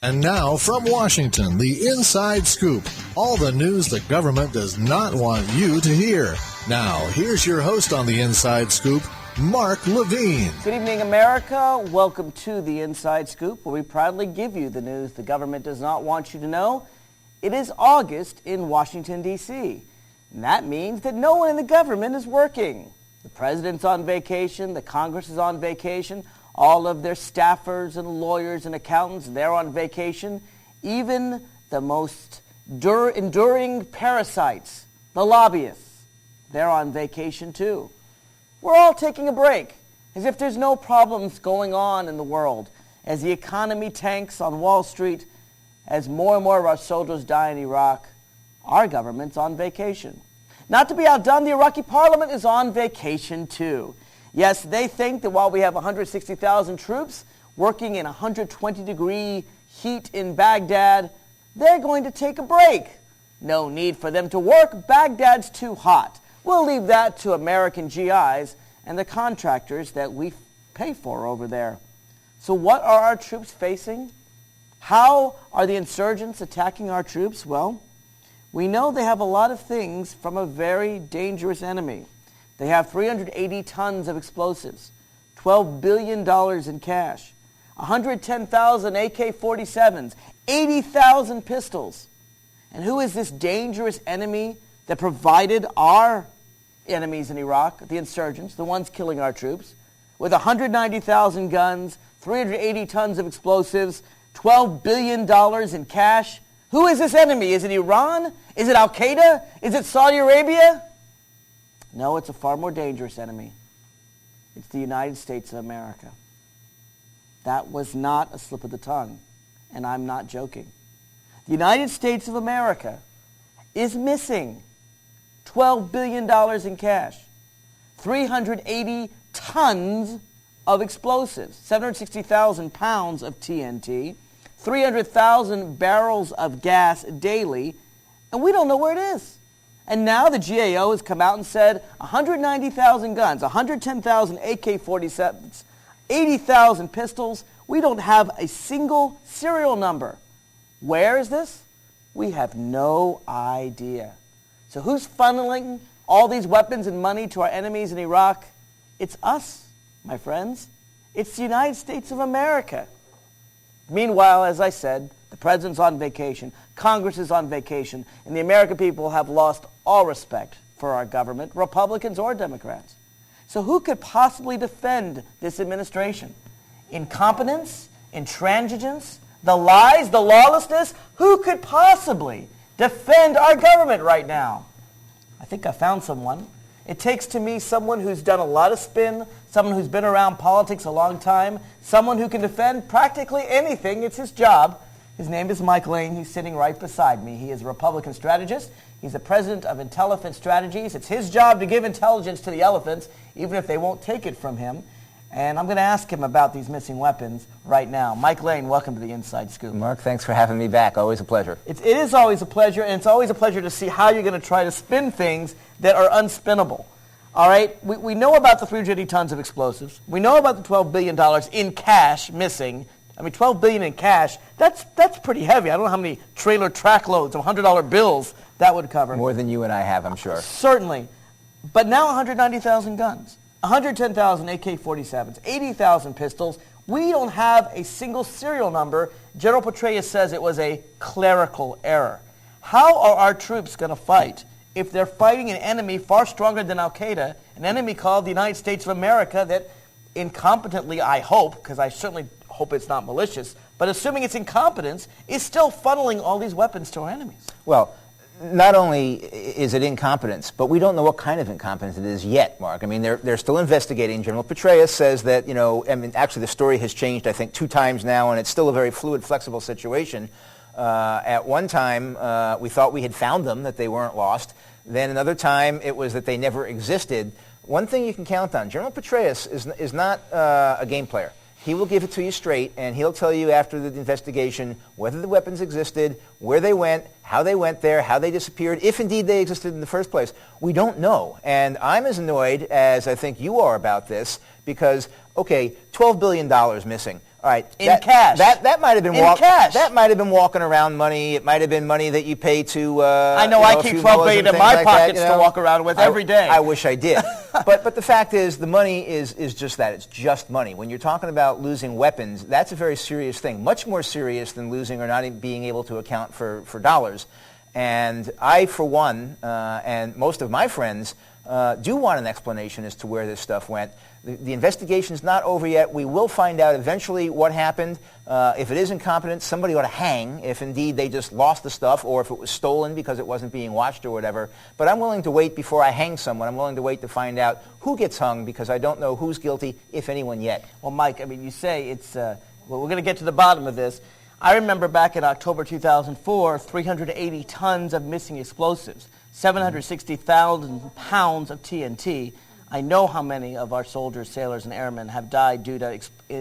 And now from Washington, the Inside Scoop. All the news the government does not want you to hear. Now, here's your host on the Inside Scoop, Mark Levine. Good evening, America. Welcome to the Inside Scoop, where we proudly give you the news the government does not want you to know. It is August in Washington, D.C., and that means that no one in the government is working. The president's on vacation, the Congress is on vacation, all of their staffers and lawyers and accountants, they're on vacation. Even the most enduring parasites, the lobbyists, they're on vacation too. We're all taking a break, as if there's no problems going on in the world, as the economy tanks on Wall Street, as more and more of our soldiers die in Iraq. Our government's on vacation. Not to be outdone, the Iraqi parliament is on vacation too. Yes, they think that while we have 160,000 troops working in 120-degree heat in Baghdad, they're going to take a break. No need for them to work. Baghdad's too hot. We'll leave that to American GIs and the contractors that we pay for over there. So what are our troops facing? How are the insurgents attacking our troops? Well, we know they have a lot of things from a very dangerous enemy. They have 380 tons of explosives, $12 billion in cash, 110,000 AK-47s, 80,000 pistols. And who is this dangerous enemy that provided our enemies in Iraq, the insurgents, the ones killing our troops, with 190,000 guns, 380 tons of explosives, $12 billion in cash? Who is this enemy? Is it Iran? Is it Al-Qaeda? Is it Saudi Arabia? No, it's a far more dangerous enemy. It's the United States of America. That was not a slip of the tongue, and I'm not joking. The United States of America is missing $12 billion in cash, 380 tons of explosives, 760,000 pounds of TNT, 300,000 barrels of gas daily, and we don't know where it is. And now the GAO has come out and said 190,000 guns, 110,000 AK-47s, 80,000 pistols. We don't have a single serial number. Where is this? We have no idea. So who's funneling all these weapons and money to our enemies in Iraq? It's us, my friends. It's the United States of America. Meanwhile, as I said, the president's on vacation, Congress is on vacation, and the American people have lost all respect for our government, Republicans or Democrats. So who could possibly defend this administration? Incompetence? Intransigence? The lies? The lawlessness? Who could possibly defend our government right now? I think I found someone. It takes to me someone who's done a lot of spin, someone who's been around politics a long time, someone who can defend practically anything. It's his job. His name is Mike Lane. He's sitting right beside me. He is a Republican strategist. He's the president of Intellifant Strategies. It's his job to give intelligence to the elephants, even if they won't take it from him. And I'm going to ask him about these missing weapons right now. Mike Lane, welcome to the Inside Scoop. Mark, thanks for having me back. Always a pleasure. It is always a pleasure, and it's always a pleasure to see how you're going to try to spin things that are unspinnable. All right? We know about the 380 tons of explosives. We know about the $12 billion in cash missing. I mean, $12 billion in cash, that's pretty heavy. I don't know how many trailer track loads of $100 bills that would cover. More than you and I have, I'm sure. Certainly. But now 190,000 guns, 110,000 AK-47s, 80,000 pistols. We don't have a single serial number. General Petraeus says it was a clerical error. How are our troops going to fight if they're fighting an enemy far stronger than Al-Qaeda, an enemy called the United States of America that incompetently, I hope, because I certainly hope it's not malicious, but assuming it's incompetence, is still funneling all these weapons to our enemies? Well, not only is it incompetence, but we don't know what kind of incompetence it is yet, Mark. I mean, they're still investigating. General Petraeus says that, actually the story has changed, I think, 2 times now, and it's still a very fluid, flexible situation. At one time, we thought we had found them, that they weren't lost. Then another time, it was that they never existed. One thing you can count on, General Petraeus is not a game player. He will give it to you straight, and he'll tell you after the investigation whether the weapons existed, where they went, how they went there, how they disappeared, if indeed they existed in the first place. We don't know. And I'm as annoyed as I think you are about this because, okay, $12 billion missing. All right, in cash. That might have been cash. That might have been walking around money. It might have been money that you pay to. I know I keep $12 billion in my pockets to walk around with every day. I wish I did. but the fact is, the money is just that. It's just money. When you're talking about losing weapons, that's a very serious thing. Much more serious than losing or not being able to account for dollars. And I, for one, and most of my friends, do want an explanation as to where this stuff went. The investigation's not over yet. We will find out eventually what happened. If it is incompetence, somebody ought to hang if indeed they just lost the stuff or if it was stolen because it wasn't being watched or whatever. But I'm willing to wait before I hang someone. I'm willing to wait to find out who gets hung because I don't know who's guilty, if anyone yet. Well, Mike, I mean, you say it's, well, we're going to get to the bottom of this. I remember back in October 2004, 380 tons of missing explosives, 760,000 pounds of TNT. I know how many of our soldiers, sailors, and airmen have died due to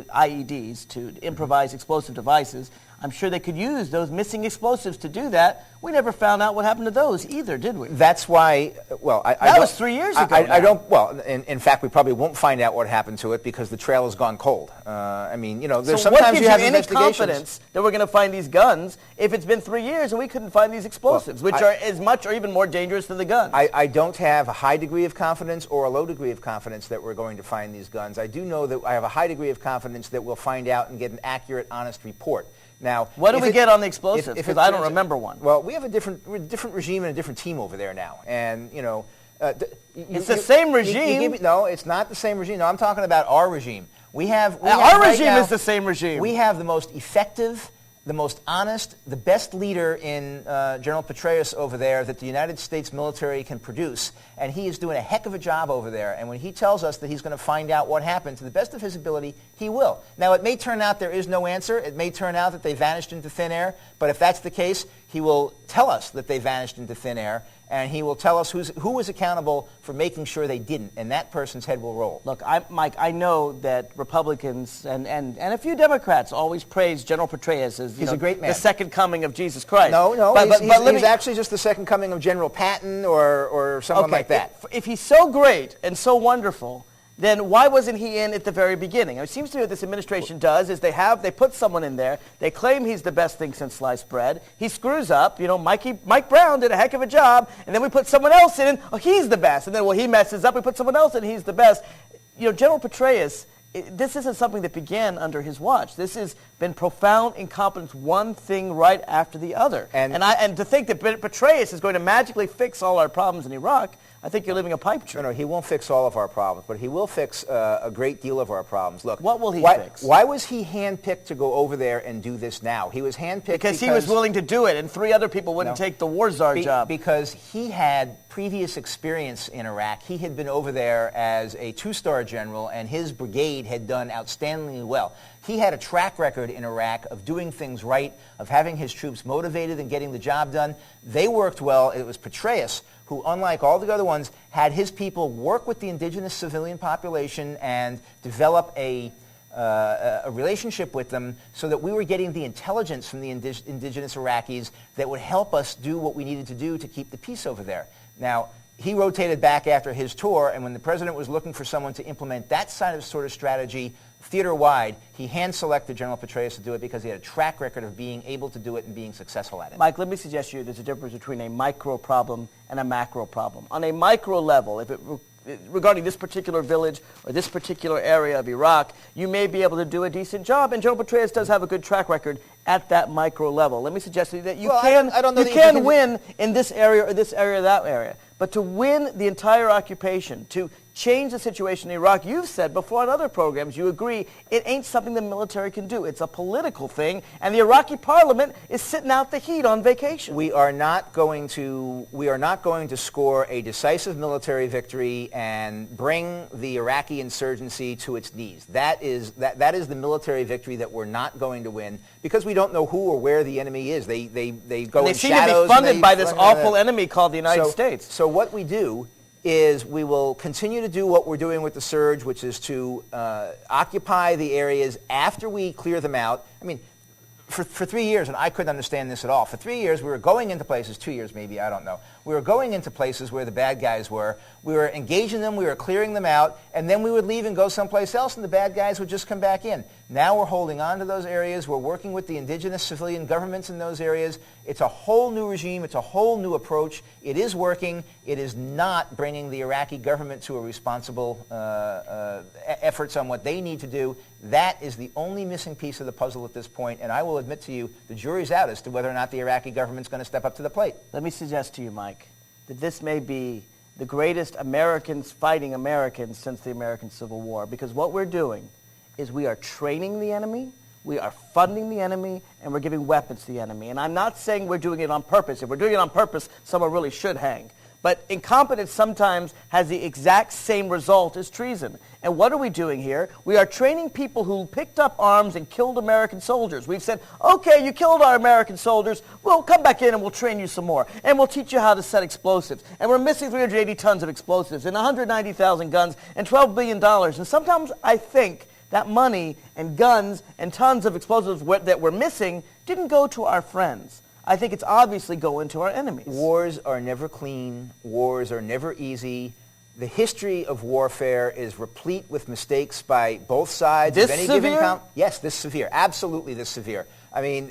IEDs, to improvised explosive devices. I'm sure they could use those missing explosives to do that. We never found out what happened to those either, did we? That's why, well, that was 3 years ago. I don't, well, in fact, we probably won't find out what happened to it because the trail has gone cold. I mean, you know, there's so sometimes you have any confidence that we're going to find these guns if it's been 3 years and we couldn't find these explosives, which are as much or even more dangerous than the guns? I don't have a high degree of confidence or a low degree of confidence that we're going to find these guns. I do know that I have a high degree of confidence that we'll find out and get an accurate, honest report. Now, what do we get on the explosives? Because I don't remember one. Well, we have a different regime and a different team over there now, and you know, it's the same regime. No, it's not the same regime. No, I'm talking about our regime. Our regime is the same regime. We have the most effective, the most honest, the best leader in General Petraeus over there that the United States military can produce, and he is doing a heck of a job over there. And when he tells us that he's going to find out what happened, to the best of his ability, he will. Now, it may turn out there is no answer. It may turn out that they vanished into thin air. But if that's the case, he will tell us that they vanished into thin air, and he will tell us who was accountable for making sure they didn't, and that person's head will roll. Look, Mike, I know that Republicans and a few Democrats always praise General Petraeus as a great man. The second coming of Jesus Christ. No, he's actually just the second coming of General Patton or someone like that. If he's so great and so wonderful, then why wasn't he in at the very beginning? It seems to me what this administration does is they put someone in there, they claim he's the best thing since sliced bread, he screws up, you know, Mike Brown did a heck of a job, and then we put someone else in, oh, he's the best, and then, well, he messes up, we put someone else in, he's the best. You know, General Petraeus, this isn't something that began under his watch. This has been profound incompetence, one thing right after the other. And to think that Petraeus is going to magically fix all our problems in Iraq, I think you're living a pipe dream. No, he won't fix all of our problems, but he will fix a great deal of our problems. Look, what will he fix? Why was he handpicked to go over there and do this now? He was handpicked because he was willing to do it, and 3 other people wouldn't take the war czar job. Because he had previous experience in Iraq. He had been over there as a 2-star general, and his brigade had done outstandingly well. He had a track record in Iraq of doing things right, of having his troops motivated and getting the job done. They worked well. It was Petraeus who, unlike all the other ones, had his people work with the indigenous civilian population and develop a relationship with them so that we were getting the intelligence from the indigenous Iraqis that would help us do what we needed to do to keep the peace over there. Now, he rotated back after his tour, and when the president was looking for someone to implement that sort of strategy theater-wide, he hand-selected General Petraeus to do it because he had a track record of being able to do it and being successful at it. Mike, let me suggest to you there's a difference between a micro problem and a macro problem. On a micro level, regarding this particular village or this particular area of Iraq, you may be able to do a decent job, and General Petraeus does have a good track record at that micro level. Let me suggest to you that you can win in this area or this area or that area. But to win the entire occupation, to change the situation in Iraq, you've said before on other programs, you agree, it ain't something the military can do. It's a political thing, and the Iraqi parliament is sitting out the heat on vacation. We are not going to score a decisive military victory and bring the Iraqi insurgency to its knees. That is the military victory that we're not going to win because we don't know who or where the enemy is. They go in shadows. They seem to be funded by this awful enemy called the United States. So what we do is we will continue to do what we're doing with the surge, which is to occupy the areas after we clear them out. I mean, for 3 years, and I couldn't understand this at all, for 3 years we were going into places, 2 years maybe, I don't know. We were going into places where the bad guys were. We were engaging them, we were clearing them out, and then we would leave and go someplace else, and the bad guys would just come back in. Now we're holding on to those areas. We're working with the indigenous civilian governments in those areas. It's a whole new regime. It's a whole new approach. It is working. It is not bringing the Iraqi government to a responsible efforts on what they need to do. That is the only missing piece of the puzzle at this point, and I will admit to you, the jury's out as to whether or not the Iraqi government's going to step up to the plate. Let me suggest to you, Mike, that this may be the greatest Americans fighting Americans since the American Civil War, because what we're doing is we are training the enemy, we are funding the enemy, and we're giving weapons to the enemy. And I'm not saying we're doing it on purpose. If we're doing it on purpose, someone really should hang. But incompetence sometimes has the exact same result as treason. And what are we doing here? We are training people who picked up arms and killed American soldiers. We've said, okay, you killed our American soldiers. We'll come back in and we'll train you some more. And we'll teach you how to set explosives. And we're missing 380 tons of explosives and 190,000 guns and $12 billion. And sometimes I think that money and guns and tons of explosives that we're missing didn't go to our friends. I think it's obviously going to our enemies. Wars are never clean. Wars are never easy. The history of warfare is replete with mistakes by both sides. This of any severe? given Yes, this severe. Absolutely this severe. I mean,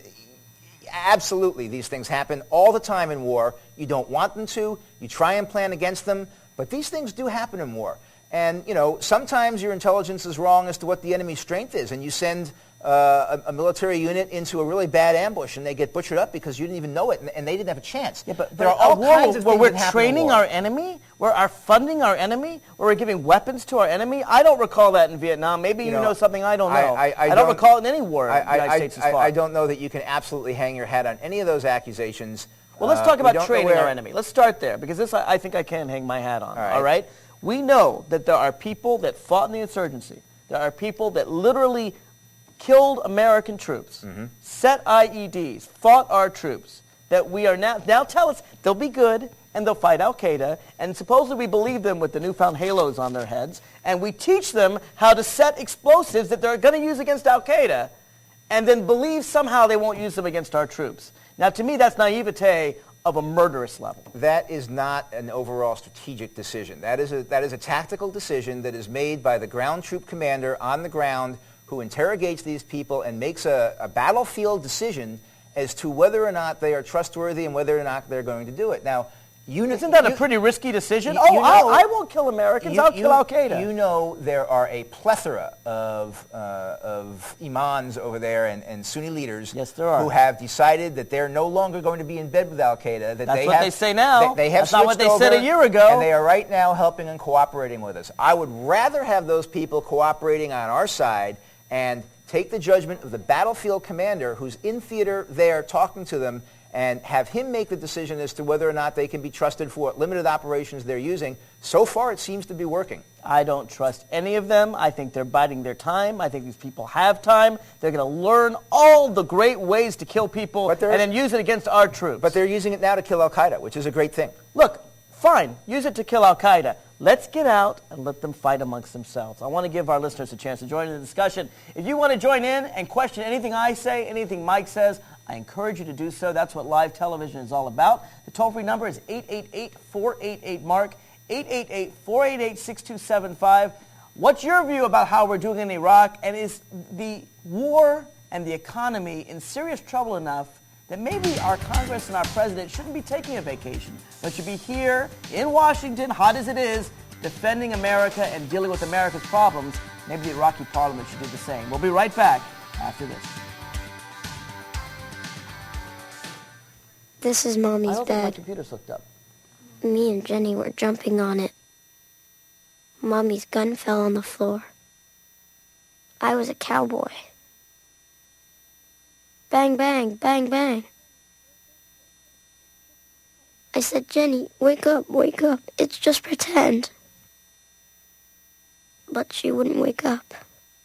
absolutely these things happen all the time in war. You don't want them to. You try and plan against them. But these things do happen in war. And, you know, sometimes your intelligence is wrong as to what the enemy's strength is, and you send a military unit into a really bad ambush, and they get butchered up because you didn't even know it, and they didn't have a chance. Yeah, but there are all kinds of where things we're that happen in training war. our enemy, where we're funding our enemy, where we're giving weapons to our enemy. I don't recall that in Vietnam. Maybe you know something I don't know. I don't recall it in any war the United States has fought. I don't know that you can absolutely hang your hat on any of those accusations. Well, let's talk about training our enemy. Let's start there, because this I think I can hang my hat on. All right? We know that there are people that fought in the insurgency. There are people that literally killed American troops, set IEDs, fought our troops, that we are now tell us they'll be good and they'll fight Al-Qaeda, and supposedly we believe them with the newfound halos on their heads, and we teach them how to set explosives that they're going to use against Al-Qaeda, and then believe somehow they won't use them against our troops. Now, to me, that's naivete of a murderous level. That is not an overall strategic decision. That is a tactical decision that is made by the ground troop commander on the ground who interrogates these people and makes a battlefield decision as to whether or not they are trustworthy and whether or not they're going to do it. Now, isn't that a pretty risky decision? I won't kill Americans. I'll kill Al-Qaeda. You know there are a plethora of imams over there and Sunni leaders who have decided that they're no longer going to be in bed with Al-Qaeda. That's what they say now. They have That's not what they said a year ago. And they are right now helping and cooperating with us. I would rather have those people cooperating on our side and take the judgment of the battlefield commander who's in theater there talking to them and have him make the decision as to whether or not they can be trusted for what limited operations they're using. So far, it seems to be working. I don't trust any of them. I think they're biding their time. I think these people have time. They're going to learn all the great ways to kill people and then use it against our troops. But they're using it now to kill Al-Qaeda, which is a great thing. Look, fine, use it to kill Al-Qaeda. Let's get out and let them fight amongst themselves. I want to give our listeners a chance to join in the discussion. If you want to join in and question anything I say, anything Mike says, I encourage you to do so. That's what live television is all about. The toll-free number is 888-488-MARK, 888-488-6275. What's your view about how we're doing in Iraq? And is the war and the economy in serious trouble enough that maybe our Congress and our president shouldn't be taking a vacation, but should be here in Washington, hot as it is, defending America and dealing with America's problems? Maybe the Iraqi parliament should do the same. We'll be right back after this. This is Mommy's I don't think my bed. computer's hooked up. Me and Jenny were jumping on it. Mommy's gun fell on the floor. I was a cowboy. Bang, bang, bang, bang. I said, Jenny, wake up, it's just pretend. But she wouldn't wake up.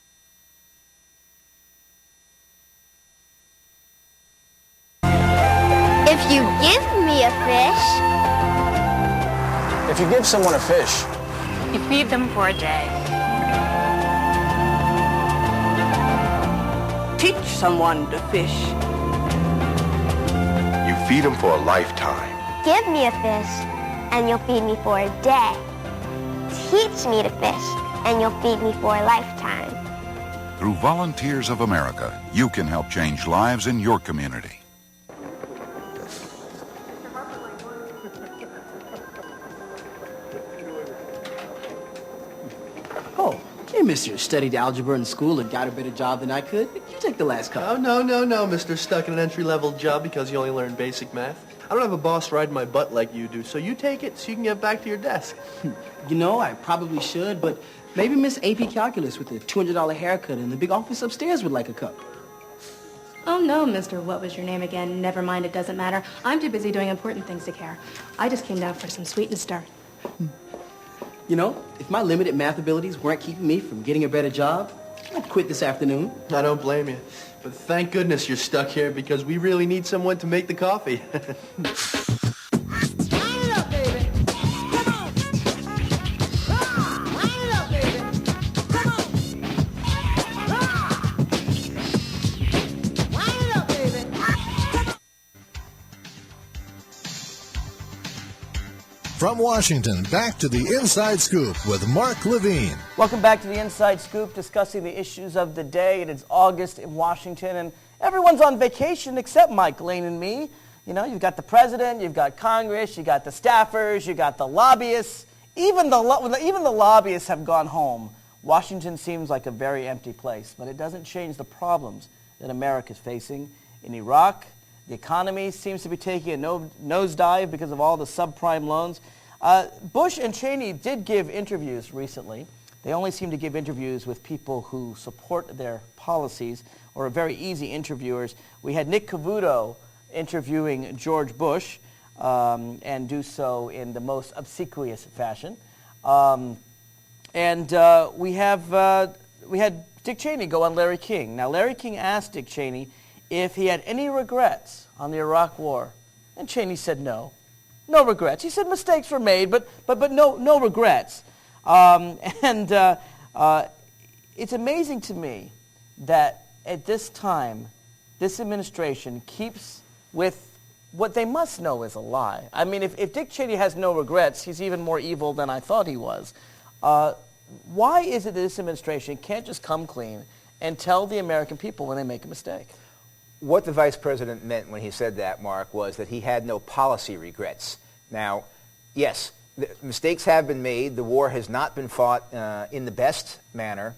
If you give me a fish, If you give someone a fish, you feed them for a day. Teach someone to fish. You feed them for a lifetime. give me a fish, and you'll feed me for a day. Teach me to fish, and you'll feed me for a lifetime. Through Volunteers of America, you can help change lives in your community. Oh, hey, mister, studied algebra in school and got a better job than I could. You take the last couple. Oh, no, mister. Stuck in an entry-level job because you only learned basic math. I don't have a boss riding my butt like you do, so you take it so you can get back to your desk. You know, I probably should, but maybe Miss AP Calculus with the $200 haircut in the big office upstairs would like a cup. Oh, no, Mr. What was your name again? Never mind, it doesn't matter. I'm too busy doing important things to care. I just came down for some sweet and stir. You know, if my limited math abilities weren't keeping me from getting a better job, I'd quit this afternoon. I don't blame you. But thank goodness you're stuck here because we really need someone to make the coffee. From Washington, back to the Inside Scoop with Mark Levine. Welcome back to the Inside Scoop, discussing the issues of the day. It is August in Washington, and everyone's on vacation except Mike Lane and me. You know, you've got the president, you've got Congress, you've got the staffers, you've got the lobbyists. Even the lobbyists have gone home. Washington seems like a very empty place, but it doesn't change the problems that America is facing. In Iraq, the economy seems to be taking a nosedive because of all the subprime loans. Bush and Cheney did give interviews recently. They only seem to give interviews with people who support their policies or are very easy interviewers. We had Nick Cavuto interviewing George Bush and do so in the most obsequious fashion. We had Dick Cheney go on Larry King. Now, Larry King asked Dick Cheney if he had any regrets on the Iraq War. And Cheney said no. No regrets. He said mistakes were made, but no regrets. It's amazing to me that at this time, this administration keeps with what they must know is a lie. I mean, if Dick Cheney has no regrets, he's even more evil than I thought he was. Why is it that this administration can't just come clean and tell the American people when they make a mistake? What the vice president meant when he said that, Mark, was that he had no policy regrets. Now, yes, mistakes have been made. The war has not been fought in the best manner.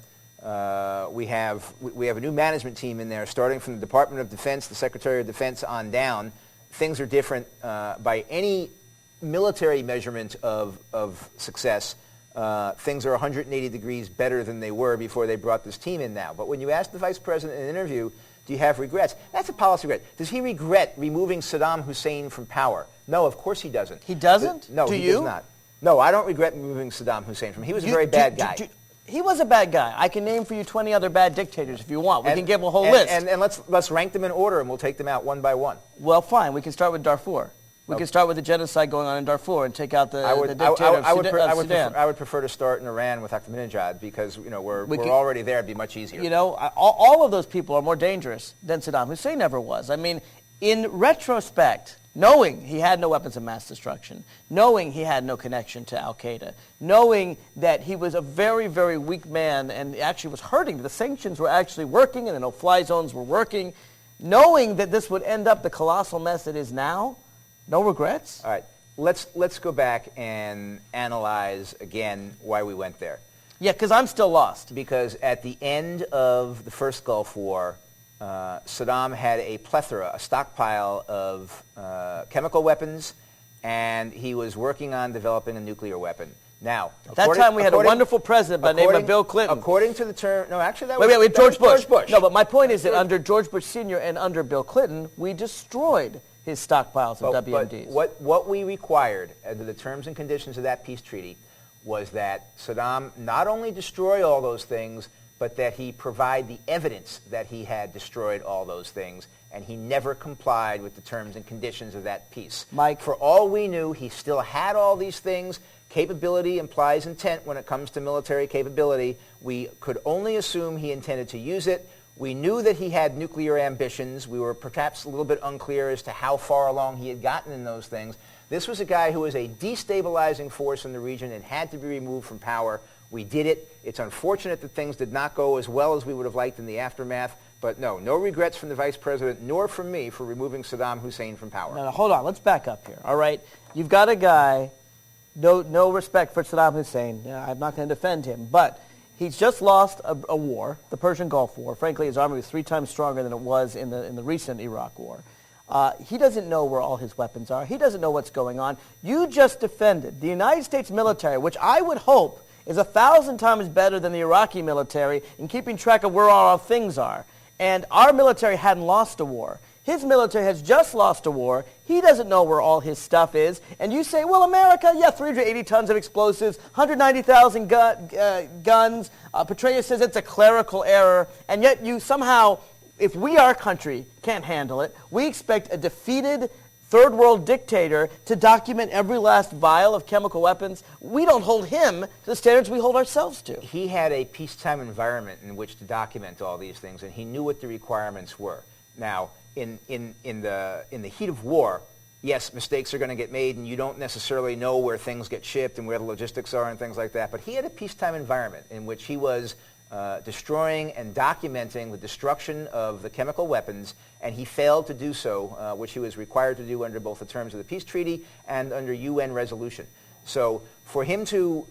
We have a new management team in there, starting from the Department of Defense, the Secretary of Defense on down. Things are different by any military measurement of success. Things are 180 degrees better than they were before they brought this team in now. But when you ask the vice president in an interview, do you have regrets? That's a policy regret. Does he regret removing Saddam Hussein from power? No, of course he doesn't. He doesn't? No, he does not. No, I don't regret removing Saddam Hussein from. He was a very bad guy. He was a bad guy. I can name for you 20 other bad dictators if you want. We can give a whole list. And let's rank them in order, and we'll take them out one by one. Well, fine. We can start with Darfur. We can start with the genocide going on in Darfur and take out the dictator of Sudan. I would prefer to start in Iran with Ahmadinejad because we're already there. It'd be much easier. You know, all of those people are more dangerous than Saddam Hussein ever was. I mean, in retrospect, knowing he had no weapons of mass destruction, knowing he had no connection to Al-Qaeda, knowing that he was a very, very weak man and actually was hurting, the sanctions were actually working and the no-fly zones were working, knowing that this would end up the colossal mess it is now, no regrets? All right. Let's go back and analyze again why we went there. Yeah, because I'm still lost. Because at the end of the first Gulf War, Saddam had a plethora, a stockpile of chemical weapons, and he was working on developing a nuclear weapon. Now, at that time we had a wonderful president by the name of Bill Clinton. According to the term, no, actually that was George Bush. George Bush. No, but my point is that under George Bush Sr. and under Bill Clinton, we destroyed his stockpiles of WMDs. But what we required under the terms and conditions of that peace treaty was that Saddam not only destroy all those things, but that he provide the evidence that he had destroyed all those things, and he never complied with the terms and conditions of that peace. Mike, for all we knew, he still had all these things. Capability implies intent when it comes to military capability. We could only assume he intended to use it. We knew that he had nuclear ambitions. We were perhaps a little bit unclear as to how far along he had gotten in those things. This was a guy who was a destabilizing force in the region and had to be removed from power. We did it. It's unfortunate that things did not go as well as we would have liked in the aftermath. But no regrets from the vice president, nor from me, for removing Saddam Hussein from power. No, hold on. Let's back up here, all right? You've got a guy, no respect for Saddam Hussein. I'm not going to defend him, but he's just lost a war, the Persian Gulf War. Frankly, his army was 3 times stronger than it was in the recent Iraq War. He doesn't know where all his weapons are. He doesn't know what's going on. You just defended the United States military, which I would hope is 1,000 times better than the Iraqi military in keeping track of where all our things are. And our military hadn't lost a war. His military has just lost a war. He doesn't know where all his stuff is. And you say, well, America, 380 tons of explosives, 190,000 guns. Petraeus says it's a clerical error. And yet you somehow, if we, our country, can't handle it, we expect a defeated third world dictator to document every last vial of chemical weapons. We don't hold him to the standards we hold ourselves to. He had a peacetime environment in which to document all these things, and he knew what the requirements were. Now, in the heat of war, yes, mistakes are going to get made, and you don't necessarily know where things get shipped and where the logistics are and things like that. But he had a peacetime environment in which he was destroying and documenting the destruction of the chemical weapons, and he failed to do so, which he was required to do under both the terms of the peace treaty and under UN resolution. So for him to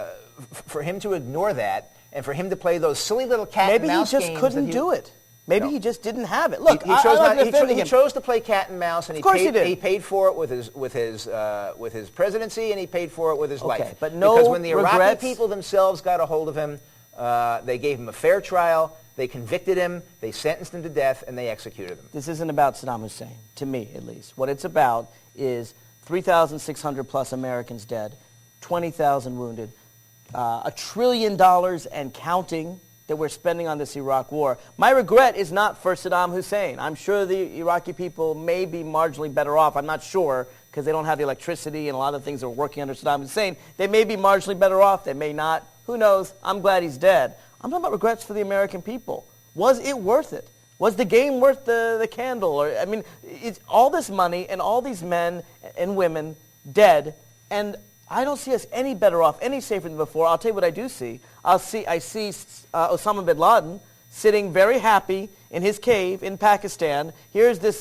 ignore that, and for him to play those silly little cat and mouse games, maybe he just couldn't do it. Maybe he just didn't have it. Look, he chose to play cat and mouse, and he paid for it with his presidency, and he paid for it with his life. But no because when the regrets. Iraqi people themselves got a hold of him, they gave him a fair trial, they convicted him, they sentenced him to death, and they executed him. This isn't about Saddam Hussein, to me at least. What it's about is 3,600 plus Americans dead, 20,000 wounded, $1 trillion and counting that we're spending on this Iraq war. My regret is not for Saddam Hussein. I'm sure the Iraqi people may be marginally better off. I'm not sure, because they don't have the electricity and a lot of things that are working under Saddam Hussein. They may be marginally better off. They may not. Who knows? I'm glad he's dead. I'm talking about regrets for the American people. Was it worth it? Was the game worth the candle? Or, I mean, it's all this money and all these men and women dead, and I don't see us any better off, any safer than before. I'll tell you what I do see. I see Osama bin Laden sitting very happy in his cave in Pakistan. Here's this,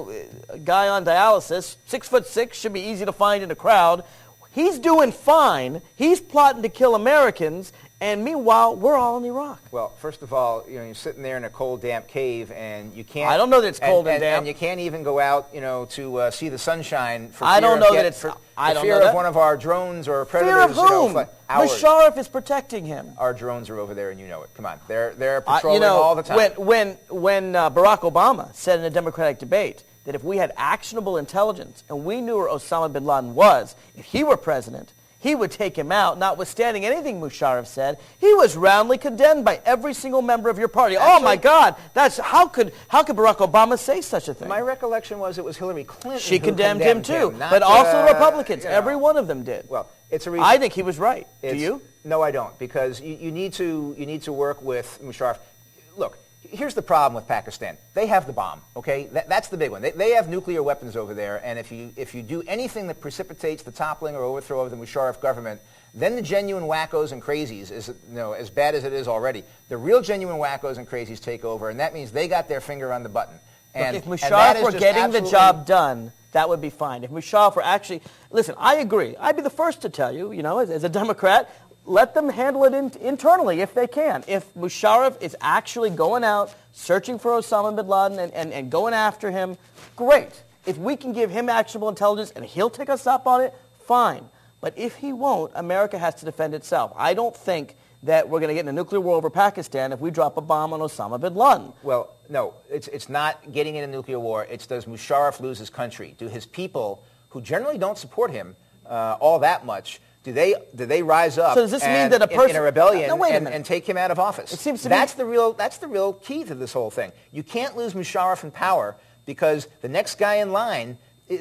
guy on dialysis, 6'6", should be easy to find in a crowd. He's doing fine. He's plotting to kill Americans, and meanwhile, we're all in Iraq. Well, first of all, you're sitting there in a cold, damp cave, and you can't. I don't know that it's cold and damp. And you can't even go out, to see the sunshine. For I don't know that it's. I don't fear know that. of one of our drones or predators. Fear of whom? Musharraf is protecting him. Our drones are over there, and you know it. Come on, they're patrolling all the time. When Barack Obama said in a Democratic debate that if we had actionable intelligence and we knew where Osama bin Laden was, if he were president, he would take him out, notwithstanding anything Musharraf said. He was roundly condemned by every single member of your party. Actually, oh my God, how could Barack Obama say such a thing? My recollection was it was Hillary Clinton. She condemned him too, but also the Republicans. Every one of them did. Well, it's a reason. I think he was right. Do you? No, I don't, because you need to work with Musharraf. Look. Here's the problem with Pakistan. They have the bomb, okay? That's the big one. They have nuclear weapons over there, and if you do anything that precipitates the toppling or overthrow of the Musharraf government, then the genuine wackos and crazies, as bad as it is already, the real genuine wackos and crazies take over, and that means they got their finger on the button. And if Musharraf were getting the job done, that would be fine. If Musharraf were actually... Listen, I agree. I'd be the first to tell you, as a Democrat, let them handle it internally if they can. If Musharraf is actually going out, searching for Osama bin Laden and going after him, great. If we can give him actionable intelligence and he'll take us up on it, fine. But if he won't, America has to defend itself. I don't think that we're going to get in a nuclear war over Pakistan if we drop a bomb on Osama bin Laden. Well, no, it's not getting in a nuclear war. It's does Musharraf lose his country? Do his people, who generally don't support him all that much, do they rise up? So does this mean that a person in a rebellion and take him out of office? It seems to that's the real key to this whole thing. You can't lose Musharraf in power because the next guy in line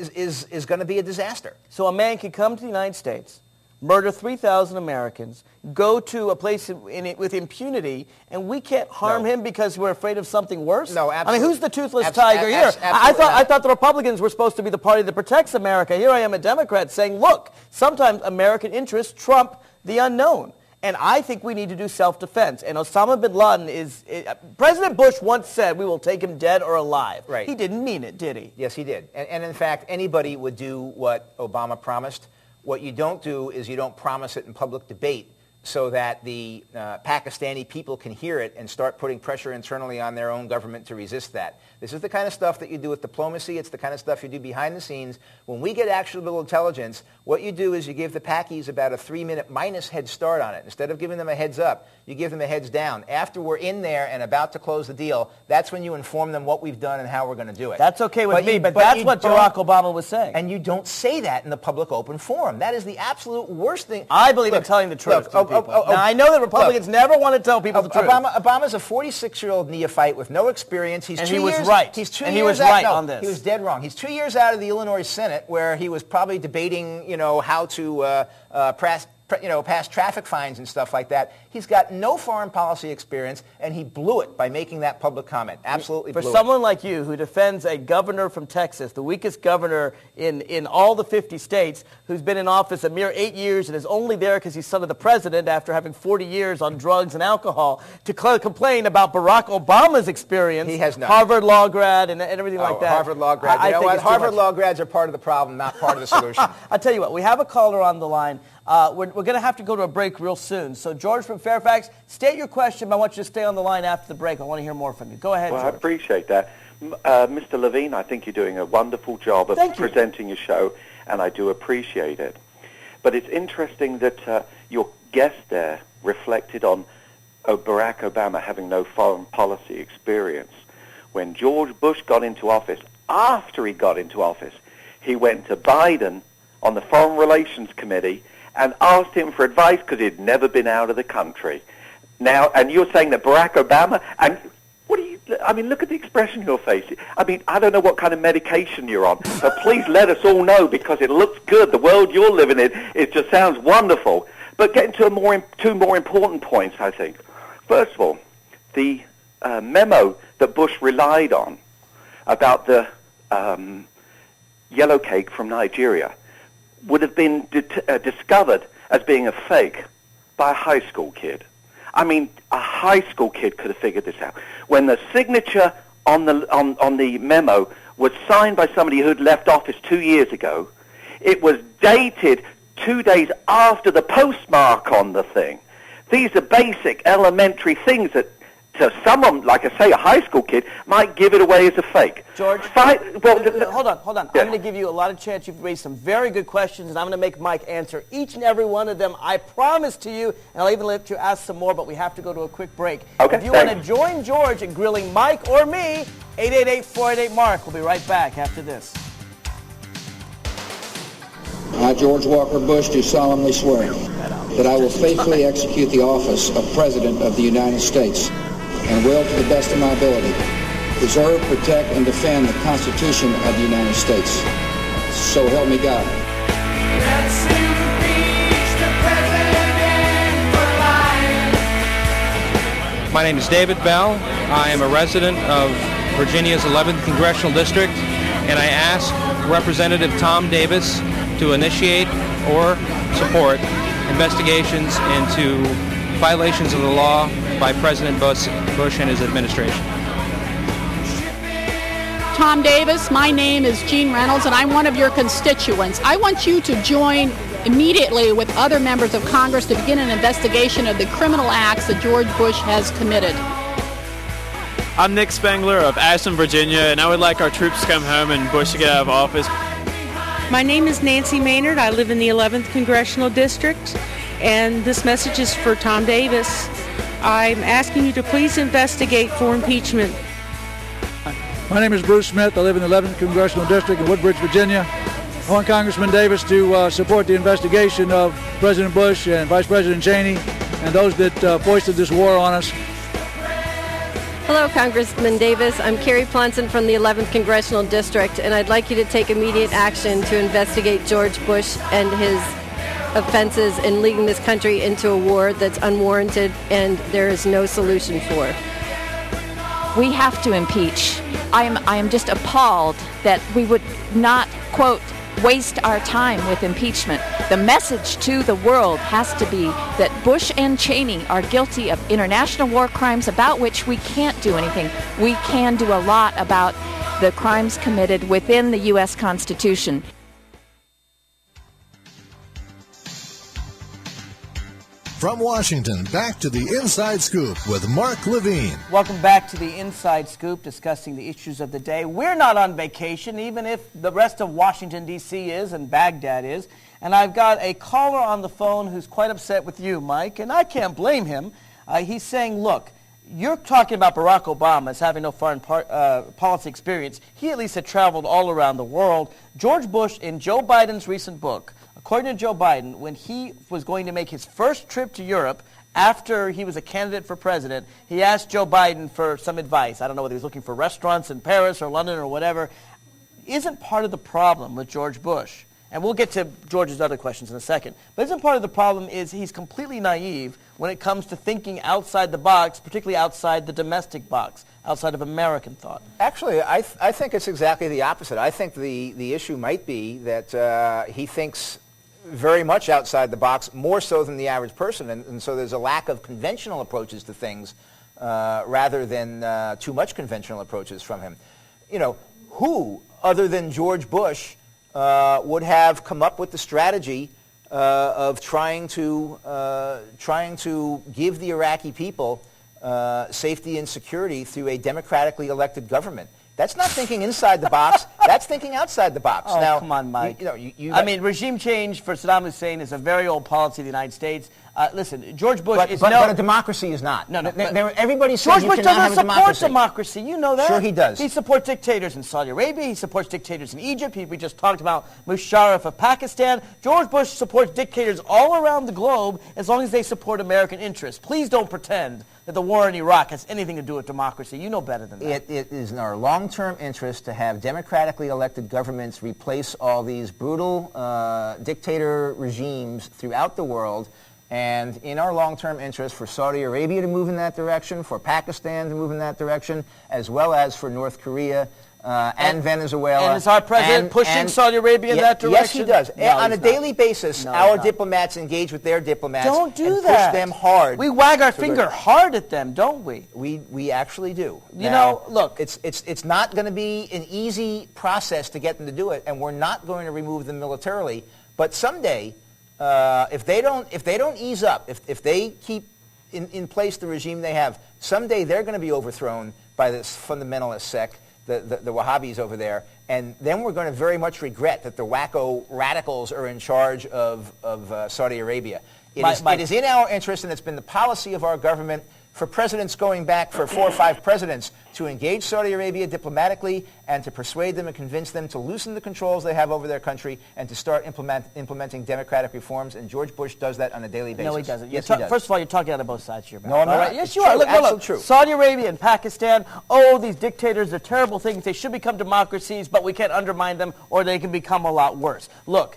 is going to be a disaster. So a man can come to the United States, murder 3,000 Americans, go to a place with impunity, and we can't harm him because we're afraid of something worse? No, absolutely. I mean, who's the toothless tiger here? I thought the Republicans were supposed to be the party that protects America. Here I am, a Democrat, saying, look, sometimes American interests trump the unknown. And I think we need to do self-defense. And Osama bin Laden President Bush once said, we will take him dead or alive. Right. He didn't mean it, did he? Yes, he did. And in fact, anybody would do what Obama promised. What you don't do is you don't promise it in public debate so that the Pakistani people can hear it and start putting pressure internally on their own government to resist that. This is the kind of stuff that you do with diplomacy. It's the kind of stuff you do behind the scenes. When we get actionable intelligence, what you do is you give the Pakis about a 3-minute minus head start on it. Instead of giving them a heads up, you give them a heads down. After we're in there and about to close the deal, that's when you inform them what we've done and how we're going to do it. That's okay with me, but that's what Barack Obama was saying. And you don't say that in the public open forum. That is the absolute worst thing. I believe in telling the truth to people. Now, I know that Republicans never want to tell people the truth. Obama's a 46-year-old neophyte with no experience. And he was right. He's 2 and years he was out, right no, on this. He was dead wrong. He's 2 years out of the Illinois Senate, where he was probably debating, how to pass traffic fines and stuff like that. He's got no foreign policy experience, and he blew it by making that public comment. Absolutely blew it. For someone like you who defends a governor from Texas, the weakest governor in all the 50 states, who's been in office a mere 8 years and is only there because he's son of the president after having 40 years on drugs and alcohol, to complain about Barack Obama's experience, he has none. Harvard law grad and everything like that. Harvard law grad. You know what? Harvard law grads are part of the problem, not part of the solution. I'll tell you what, we have a caller on the line. We're going to have to go to a break real soon. So, George from Fairfax, state your question, but I want you to stay on the line after the break. I want to hear more from you. Go ahead, George. I appreciate that. Mr. Levine, I think you're doing a wonderful job of presenting your show, and I do appreciate it. But it's interesting that your guest there reflected on Barack Obama having no foreign policy experience. When George Bush got into office, after he got into office, he went to Biden on the Foreign Relations Committee and asked him for advice because he'd never been out of the country. Now, and you're saying that Barack Obama, and look at the expression on your face. I don't know what kind of medication you're on, but please let us all know because it looks good. The world you're living in, it just sounds wonderful. But getting to two more important points, I think. First of all, the memo that Bush relied on about the yellow cake from Nigeria would have been discovered as being a fake by a high school kid. A high school kid could have figured this out. When the signature on the memo was signed by somebody who'd left office 2 years ago, it was dated 2 days after the postmark on the thing. These are basic, elementary things that to someone, like I say, a high school kid, might give it away as a fake. George, hold on. Yeah. I'm going to give you a lot of chance. You've raised some very good questions, and I'm going to make Mike answer each and every one of them. I promise to you, and I'll even let you ask some more, but we have to go to a quick break. Okay, if you want to join George in grilling Mike or me, 888-488-MARK. We'll be right back after this. I, George Walker Bush, do solemnly swear that I will faithfully execute the office of President of the United States and will, to the best of my ability, preserve, protect, and defend the Constitution of the United States. So help me God. My name is David Bell. I am a resident of Virginia's 11th Congressional District, and I ask Representative Tom Davis to initiate or support investigations into violations of the law by President Bush and his administration. Tom Davis, my name is Jean Reynolds, and I'm one of your constituents. I want you to join immediately with other members of Congress to begin an investigation of the criminal acts that George Bush has committed. I'm Nick Spengler of Ashland, Virginia, and I would like our troops to come home and Bush to get out of office. My name is Nancy Maynard. I live in the 11th Congressional District, and this message is for Tom Davis. I'm asking you to please investigate for impeachment. My name is Bruce Smith. I live in the 11th Congressional District in Woodbridge, Virginia. I want Congressman Davis to support the investigation of President Bush and Vice President Cheney and those that foisted this war on us. Hello, Congressman Davis. I'm Carrie Plonson from the 11th Congressional District, and I'd like you to take immediate action to investigate George Bush and his offenses in leading this country into a war that's unwarranted and there is no solution for. We have to impeach. I am just appalled that we would not, quote, waste our time with impeachment. The message to the world has to be that Bush and Cheney are guilty of international war crimes about which we can't do anything. We can do a lot about the crimes committed within the U.S. Constitution. From Washington, back to the Inside Scoop with Mark Levine. Welcome back to the Inside Scoop, discussing the issues of the day. We're not on vacation, even if the rest of Washington, D.C. is and Baghdad is. And I've got a caller on the phone who's quite upset with you, Mike, and I can't blame him. He's saying, look, you're talking about Barack Obama as having no foreign policy experience. He at least had traveled all around the world. George Bush, in Joe Biden's recent book, according to Joe Biden, when he was going to make his first trip to Europe after he was a candidate for president, he asked Joe Biden for some advice. I don't know whether he was looking for restaurants in Paris or London or whatever. Isn't part of the problem with George Bush, and we'll get to George's other questions in a second, but isn't part of the problem is he's completely naive when it comes to thinking outside the box, particularly outside the domestic box, outside of American thought? Actually, I think it's exactly the opposite. I think the issue might be that he thinks very much outside the box, more so than the average person, and so there's a lack of conventional approaches to things rather than too much conventional approaches from him. You know, who other than George Bush would have come up with the strategy of trying to give the Iraqi people safety and security through a democratically elected government? That's not thinking inside the box. That's thinking outside the box. Oh, now, come on, Mike. I mean, regime change for Saddam Hussein is a very old policy of the United States. Listen, George Bush is but a democracy is not. No. Everybody says George you Bush cannot have a doesn't democracy. support democracy. You know that. Sure he does. He supports dictators in Saudi Arabia. He supports dictators in Egypt. We just talked about Musharraf of Pakistan. George Bush supports dictators all around the globe as long as they support American interests. Please don't pretend that the war in Iraq has anything to do with democracy. You know better than that. It is in our long-term interest to have democratically elected governments replace all these brutal dictator regimes throughout the world, and in our long-term interest for Saudi Arabia to move in that direction, for Pakistan to move in that direction, as well as for North Korea and Venezuela. And is our president pushing Saudi Arabia in that direction? Yes, he does. No, on a daily basis, our diplomats engage with their diplomats and push them hard. We wag our finger hard at them, don't we? We actually do. You know, look. It's not going to be an easy process to get them to do it, and we're not going to remove them militarily. But someday, if they don't ease up, if they keep in place the regime they have, someday they're going to be overthrown by this fundamentalist sect, the Wahhabis over there, and then we're going to very much regret that the wacko radicals are in charge of Saudi Arabia. It is in our interest, and it's been the policy of our government for presidents going back for 4 or 5 presidents to engage Saudi Arabia diplomatically and to persuade them and convince them to loosen the controls they have over their country and to start implementing democratic reforms. And George Bush does that on a daily basis. No, he doesn't. Yes, he does. First of all, you're talking out of both sides of your mouth. No, I'm not. Right? Yes, it's you true. are. Look, absolutely true. Saudi Arabia and Pakistan, oh, these dictators are terrible things. They should become democracies, but we can't undermine them or they can become a lot worse. Look,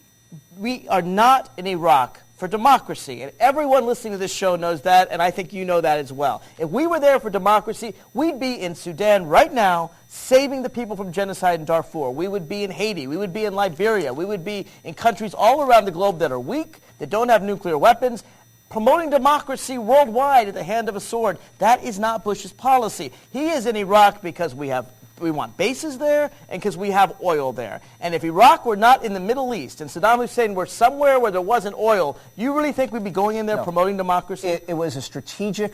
we are not in Iraq for democracy, and everyone listening to this show knows that, and I think you know that as well. If we were there for democracy, we'd be in Sudan right now saving the people from genocide in Darfur. We would be in Haiti. We would be in Liberia. We would be in countries all around the globe that are weak, that don't have nuclear weapons, promoting democracy worldwide at the hand of a sword. That is not Bush's policy. He is in Iraq because we want bases there and because we have oil there. And if Iraq were not in the Middle East and Saddam Hussein were somewhere where there wasn't oil, you really think we'd be going in there promoting democracy? It was a strategic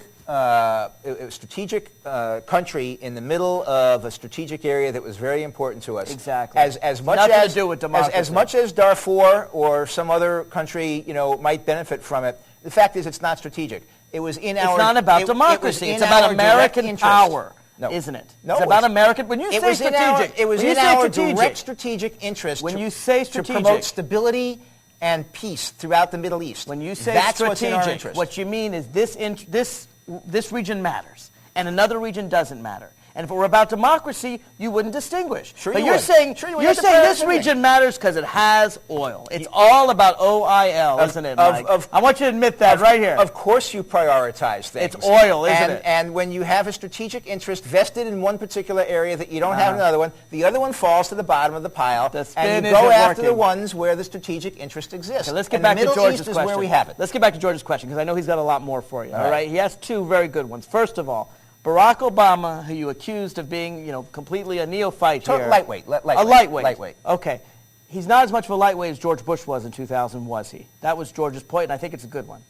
country in the middle of a strategic area that was very important to us. Exactly. As much Nothing as to do with democracy. As much as Darfur or some other country, might benefit from it, the fact is it's not strategic. It was in our. It's not about democracy. It's about American power. No. Isn't it? No, it's about American. When you say strategic, it was in our direct strategic interest. When you say strategic, to promote stability and peace throughout the Middle East. When you say that's strategic, what's in our interest. What you mean is this region matters, and another region doesn't matter. And if it were about democracy, you wouldn't distinguish. Sure, but you you're would. saying Sure you would. you're That's a saying fair this opinion. region matters because it has oil. It's all about oil, isn't it, Mike? I want you to admit that right here. Of course you prioritize things. It's oil, isn't it? And when you have a strategic interest vested in one particular area that you don't have in another one, the other one falls to the bottom of the pile, and you go after the ones where the strategic interest exists. Okay, let's get back to George's George's question. is where we have it. Let's get back to George's question because I know he's got a lot more for you. All right. He has two very good ones. First of all, Barack Obama, who you accused of being, completely a neophyte here. Lightweight. A lightweight. Okay. He's not as much of a lightweight as George Bush was in 2000, was he? That was George's point, and I think it's a good one.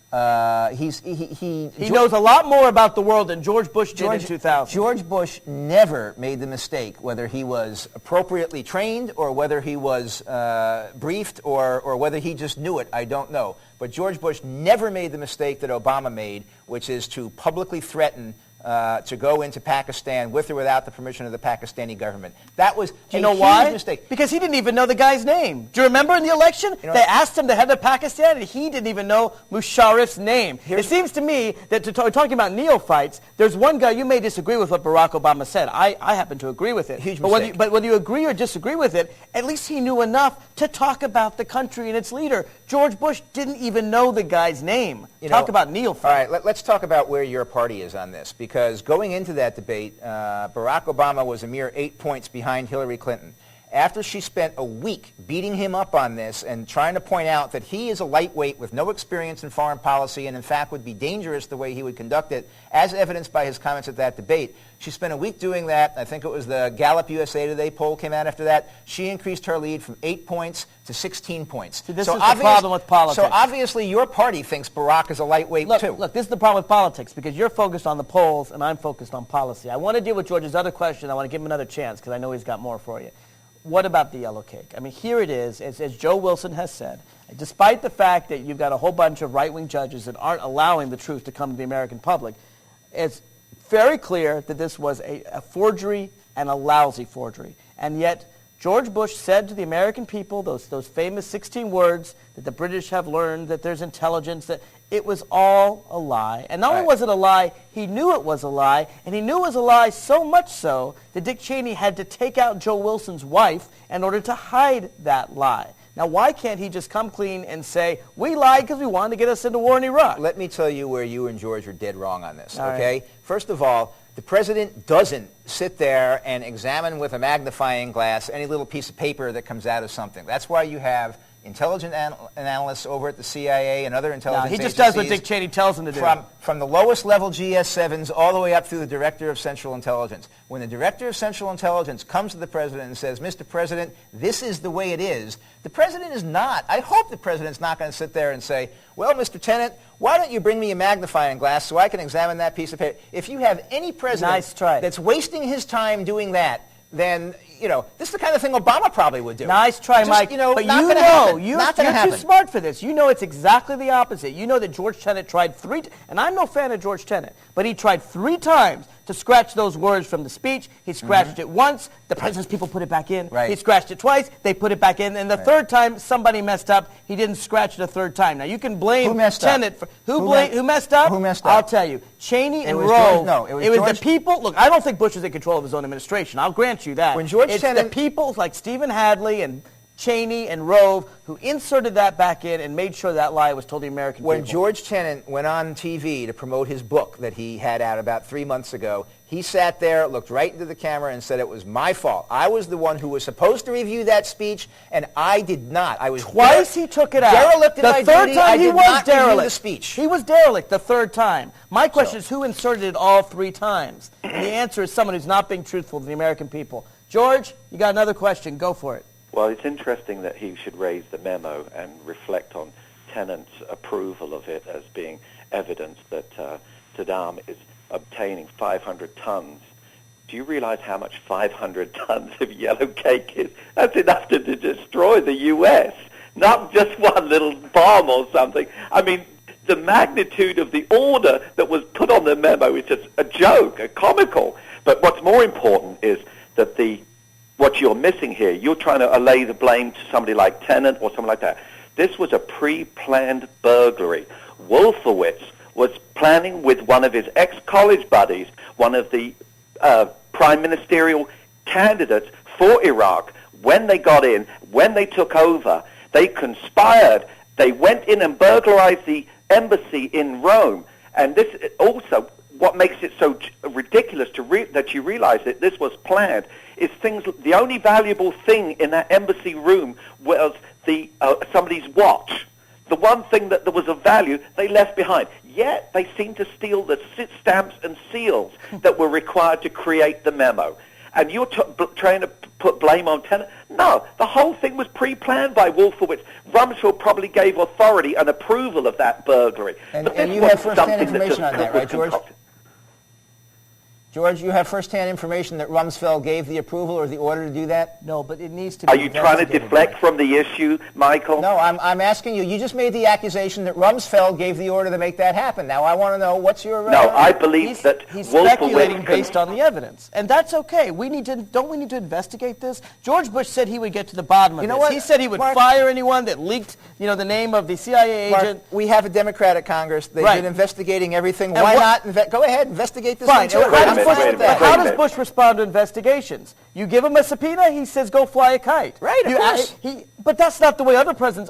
He knows a lot more about the world than George Bush did in 2000. George Bush never made the mistake, whether he was appropriately trained or whether he was briefed or whether he just knew it, I don't know. But George Bush never made the mistake that Obama made, which is to publicly threaten to go into Pakistan with or without the permission of the Pakistani government. That was a huge mistake. Because he didn't even know the guy's name. Do you remember in the election? They asked him to head to Pakistan, and he didn't even know Musharraf's name. It seems to me that talking about neophytes, there's one guy, you may disagree with what Barack Obama said. I happen to agree with it. Huge mistake. But whether you agree or disagree with it, at least he knew enough to talk about the country and its leader. George Bush didn't even know the guy's name. Talk about neophyte. All right, let's talk about where your party is on this, because going into that debate, Barack Obama was a mere 8 points behind Hillary Clinton. After she spent a week beating him up on this and trying to point out that he is a lightweight with no experience in foreign policy and in fact would be dangerous the way he would conduct it, as evidenced by his comments at that debate, she spent a week doing that. I think it was the Gallup USA Today poll came out after that. She increased her lead from 8 points to 16 points. See, this is the problem with politics. So obviously your party thinks Barack is a lightweight too. Look, this is the problem with politics because you're focused on the polls and I'm focused on policy. I want to deal with George's other question. I want to give him another chance because I know he's got more for you. What about the yellow cake? I mean, here it is, as Joe Wilson has said, despite the fact that you've got a whole bunch of right-wing judges that aren't allowing the truth to come to the American public, it's very clear that this was a forgery and a lousy forgery. And yet, George Bush said to the American people, those famous 16 words that the British have learned, that there's intelligence, that it was all a lie. And not only was it a lie, he knew it was a lie, and he knew it was a lie so much so that Dick Cheney had to take out Joe Wilson's wife in order to hide that lie. Now, why can't he just come clean and say, we lied because we wanted to get us into war in Iraq? Let me tell you where you and George are dead wrong on this, all okay? Right. First of all, the president doesn't sit there and examine with a magnifying glass any little piece of paper that comes out of something. That's why you have intelligence analysts over at the CIA and other intelligence agencies. He just does what Dick Cheney tells him to do. From the lowest level GS7s all the way up through the Director of Central Intelligence. When the Director of Central Intelligence comes to the President and says, Mr. President, this is the way it is, the President is not. I hope the President's not going to sit there and say, well, Mr. Tenet, why don't you bring me a magnifying glass so I can examine that piece of paper? If you have any president that's wasting his time doing that, then, this is the kind of thing Obama probably would do. Nice try, Mike. But you're too smart for this. You know it's exactly the opposite. You know that George Tenet tried and I'm no fan of George Tenet, but he tried 3 times to scratch those words from the speech. He scratched it once. The president's people put it back in. Right. He scratched it twice. They put it back in. And the third time, somebody messed up. He didn't scratch it a third time. Now, you can blame Tenet for... Who messed up? Who messed up? I'll tell you. Cheney and Rove. It was the people... Look, I don't think Bush was in control of his own administration. I'll grant you that. When George Tenet... the people like Stephen Hadley and Cheney and Rove who inserted that back in and made sure that lie was told the American people. When George Tenet went on TV to promote his book that he had out about 3 months ago, he sat there, looked right into the camera, and said it was my fault. I was the one who was supposed to review that speech, and I did not. I was twice he took it out. Derelict in my duty. I did not review the speech. He was derelict the third time. My question is, who inserted it all 3 times? And the answer is someone who's not being truthful to the American people. George, you got another question. Go for it. Well, it's interesting that he should raise the memo and reflect on Tenet's approval of it as being evidence that Saddam is obtaining 500 tons. Do you realize how much 500 tons of yellow cake is? That's enough to destroy the U.S., not just one little bomb or something. I mean, the magnitude of the order that was put on the memo is just a joke, a comical. But what's more important is that what you're missing here, you're trying to allay the blame to somebody like Tenet or something like that. This was a pre-planned burglary. Wolfowitz was planning with one of his ex-college buddies, one of the prime ministerial candidates for Iraq, when they got in, when they took over, they conspired. They went in and burglarized the embassy in Rome. And this also, what makes it so ridiculous that you realize that this was planned is the only valuable thing in that embassy room was somebody's watch. The one thing that there was of value, they left behind. Yet they seemed to steal the stamps and seals that were required to create the memo. And you're trying to put blame on Tenet? No, the whole thing was pre-planned by Wolfowitz. Rumsfeld probably gave authority and approval of that burglary. And you have first-hand information on that, right, George? George, you have first-hand information that Rumsfeld gave the approval or the order to do that? No, but it needs to be Are you trying to deflect from the issue, Michael? No, I'm asking you. You just made the accusation that Rumsfeld gave the order to make that happen. Now, I want to know what's your... No, I believe that he's speculating based on the evidence. And that's okay. Don't we need to investigate this? George Bush said he would get to the bottom of this. What? He said he would fire anyone that leaked, the name of the CIA agent. Mark, we have a Democratic Congress. They've been investigating everything. And why not? Go ahead, investigate this. Fine. How does Bush respond to investigations? You give him a subpoena, he says, go fly a kite. Right, of course. But that's not the way other presidents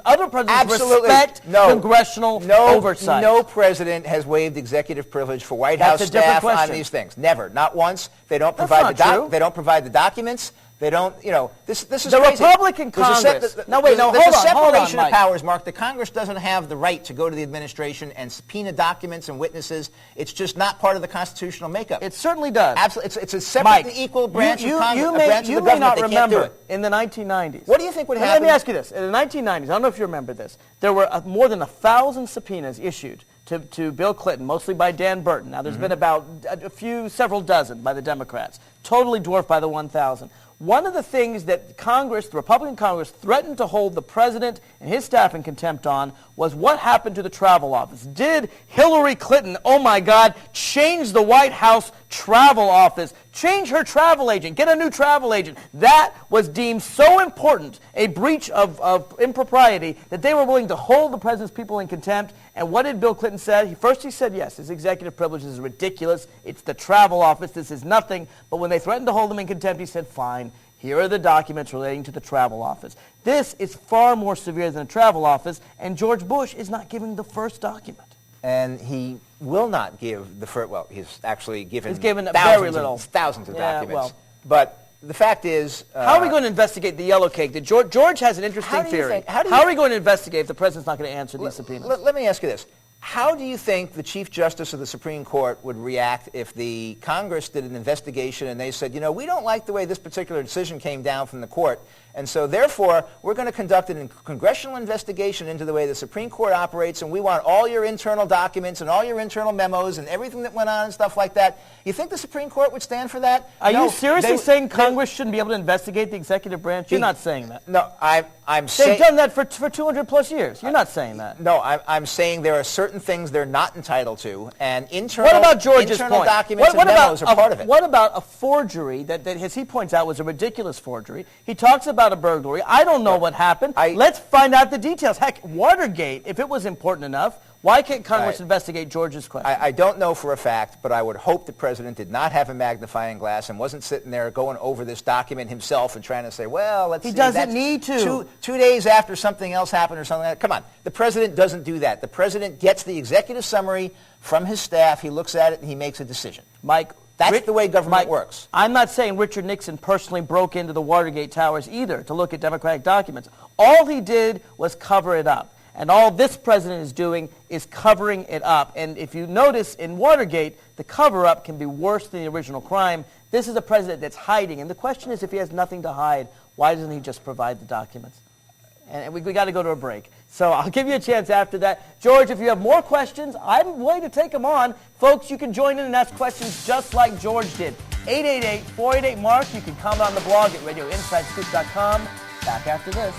respect congressional oversight. No president has waived executive privilege for White House staff on these things. Never. Not once. They don't provide they don't provide the documents. They don't, this is the crazy. Republican Congress. There's a separation of powers, Mark. The Congress doesn't have the right to go to the administration and subpoena documents and witnesses. It's just not part of the constitutional makeup. It certainly does. Absolutely. It's a separate and equal branch of Congress. You may not remember in the 1990s. What do you think would happen? Let me ask you this. In the 1990s, I don't know if you remember this, there were more than 1,000 subpoenas issued to Bill Clinton, mostly by Dan Burton. Now, there's been about several dozen by the Democrats, totally dwarfed by the 1,000. One of the things that the Republican Congress, threatened to hold the president and his staff in contempt on was what happened to the travel office. Did Hillary Clinton, oh my God, change the White House travel office, change her travel agent, get a new travel agent? That was deemed so important, a breach of impropriety, that they were willing to hold the president's people in contempt. And what did Bill Clinton say? First he said, yes, his executive privilege is ridiculous. It's the travel office. This is nothing. But when they threatened to hold him in contempt, he said, fine, here are the documents relating to the travel office. This is far more severe than a travel office, and George Bush is not giving the first document. And he will not give the first, he's actually given thousands of documents. But the fact is... how are we going to investigate the yellow cake? George has an interesting theory. How are we going to investigate if the president's not going to answer these subpoenas? Let me ask you this. How do you think the Chief Justice of the Supreme Court would react if the Congress did an investigation and they said, we don't like the way this particular decision came down from the court, and so therefore we're going to conduct a congressional investigation into the way the Supreme Court operates, and we want all your internal documents and all your internal memos and everything that went on and stuff like that? You think the Supreme Court would stand for that? Are you seriously saying Congress shouldn't be able to investigate the executive branch? You're not saying that. No, I'm saying... They've done that for 200 plus years. You're not saying that. No, I'm saying there are certain things they're not entitled to, and internal documents and memos are part of it. What about a forgery that as he points out, was a ridiculous forgery? He talks about a burglary. I don't know what happened. Let's find out the details. Heck, Watergate, if it was important enough, why can't Congress investigate George's question? I don't know for a fact, but I would hope the president did not have a magnifying glass and wasn't sitting there going over this document himself and trying to say, let's see. He doesn't need to. Two days after something else happened or something like that. Come on. The president doesn't do that. The president gets the executive summary from his staff. He looks at it and he makes a decision. Mike, that's the way government works. I'm not saying Richard Nixon personally broke into the Watergate towers either to look at Democratic documents. All he did was cover it up. And all this president is doing is covering it up. And if you notice in Watergate, the cover-up can be worse than the original crime. This is a president that's hiding. And the question is, if he has nothing to hide, why doesn't he just provide the documents? And we got to go to a break. So I'll give you a chance after that. George, if you have more questions, I'm willing to take them on. Folks, you can join in and ask questions just like George did. 888-488-MARK. You can comment on the blog at radioinsidescoop.com. Back after this.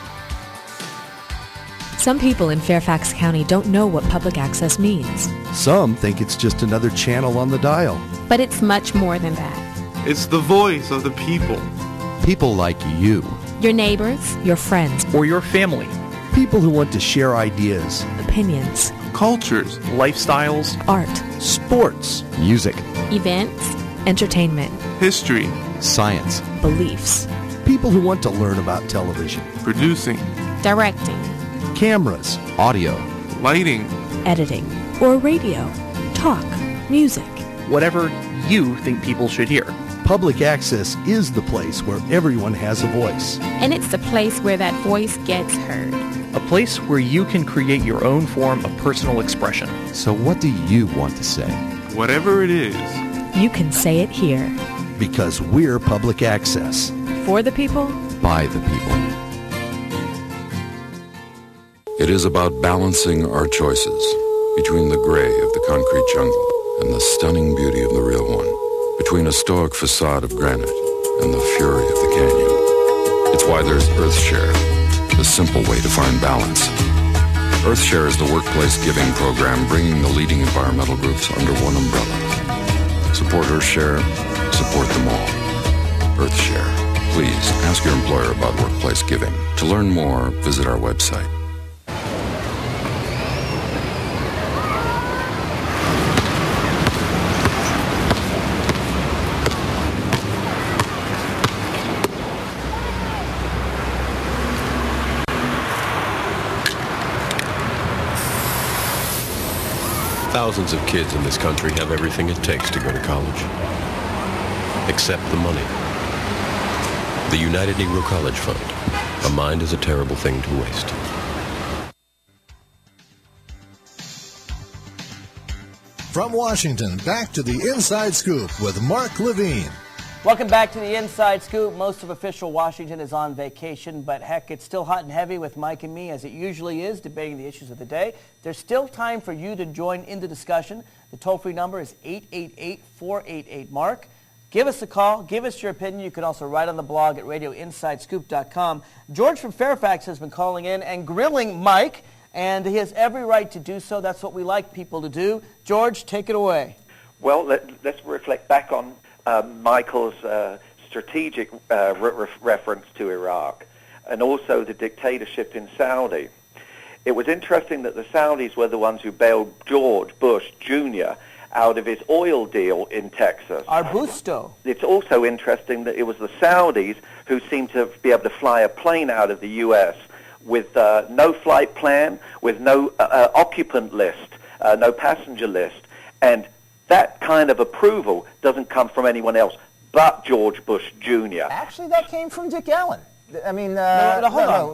Some people in Fairfax County don't know what public access means. Some think it's just another channel on the dial. But it's much more than that. It's the voice of the people. People like you. Your neighbors, your friends, or your family. People who want to share ideas, opinions, cultures, lifestyles, art, sports, music, events, entertainment, history, science, beliefs, people who want to learn about television, producing, directing, cameras, audio, lighting, editing, or radio, talk, music. Whatever you think people should hear. Public access is the place where everyone has a voice. And it's the place where that voice gets heard. A place where you can create your own form of personal expression. So what do you want to say? Whatever it is, you can say it here. Because we're public access. For the people, by the people. It is about balancing our choices between the gray of the concrete jungle and the stunning beauty of the real one, between a stoic facade of granite and the fury of the canyon. It's why there's EarthShare, the simple way to find balance. EarthShare is the workplace giving program bringing the leading environmental groups under one umbrella. Support EarthShare, support them all. EarthShare. Please ask your employer about workplace giving. To learn more, visit our website. Thousands of kids in this country have everything it takes to go to college, except the money. The United Negro College Fund. A mind is a terrible thing to waste. From Washington, back to the Inside Scoop with Mark Levine. Welcome back to the Inside Scoop. Most of official Washington is on vacation, but heck, it's still hot and heavy with Mike and me, as it usually is, debating the issues of the day. There's still time for you to join in the discussion. The toll-free number is 888-488-MARK. Give us a call. Give us your opinion. You can also write on the blog at radioinsidescoop.com. George from Fairfax has been calling in and grilling Mike, and he has every right to do so. That's what we like people to do. George, take it away. Well, let's reflect back on Michael's strategic reference to Iraq and also the dictatorship in Saudi. It was interesting that the Saudis were the ones who bailed George Bush Jr. out of his oil deal in Texas. Arbusto. It's also interesting that it was the Saudis who seemed to be able to fly a plane out of the U.S. with no flight plan, with no occupant list, no passenger list, and that kind of approval doesn't come from anyone else but George Bush Jr. Actually, that came from Dick Allen. I mean, hold on.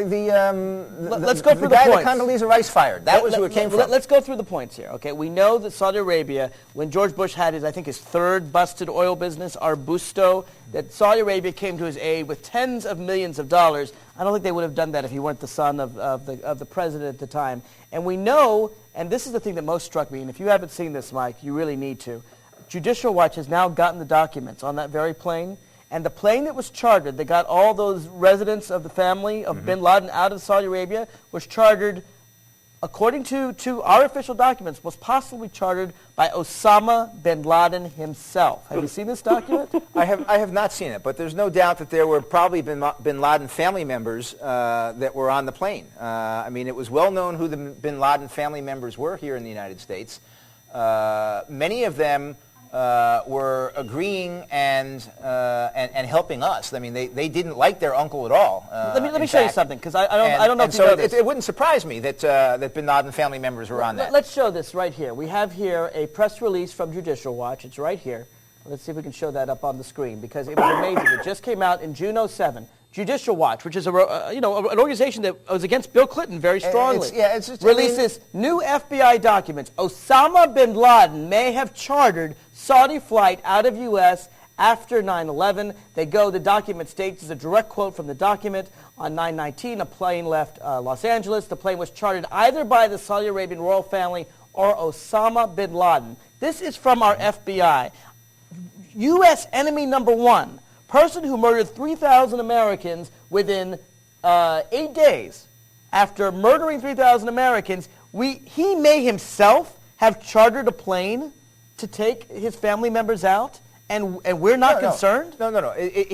Let's go through the points. The guy that Condoleezza Rice fired. That was who it came from. Let's go through the points here. Okay, we know that Saudi Arabia, when George Bush had his third busted oil business, Arbusto, that Saudi Arabia came to his aid with tens of millions of dollars. I don't think they would have done that if he weren't the son of the president at the time. And we know, and this is the thing that most struck me, and if you haven't seen this, Mike, you really need to. Judicial Watch has now gotten the documents on that very plane. And the plane that was chartered, that got all those residents of the family of bin Laden out of Saudi Arabia, was chartered, according to our official documents, was possibly chartered by Osama bin Laden himself. Have you seen this document? I have not seen it, but there's no doubt that there were probably bin Laden family members that were on the plane. I mean, it was well known who the bin Laden family members were here in the United States. Many of them were agreeing and helping us. I mean, they didn't like their uncle at all. Let me show you something, because I don't know if you know this. It wouldn't surprise me that bin Laden family members were on that. Let's show this right here. We have here a press release from Judicial Watch. It's right here. Let's see if we can show that up on the screen, because it was amazing. It just came out in June 2007. Judicial Watch, which is an organization that was against Bill Clinton very strongly, releases new FBI documents. Osama bin Laden may have chartered Saudi flight out of U.S. after 9/11. The document states, is a direct quote from the document, on 9/19, a plane left Los Angeles. The plane was chartered either by the Saudi Arabian royal family or Osama bin Laden. This is from our FBI. U.S. enemy number one. Person who murdered 3,000 Americans within 8 days. After murdering 3,000 Americans, he may himself have chartered a plane to take his family members out, and we're not concerned? No.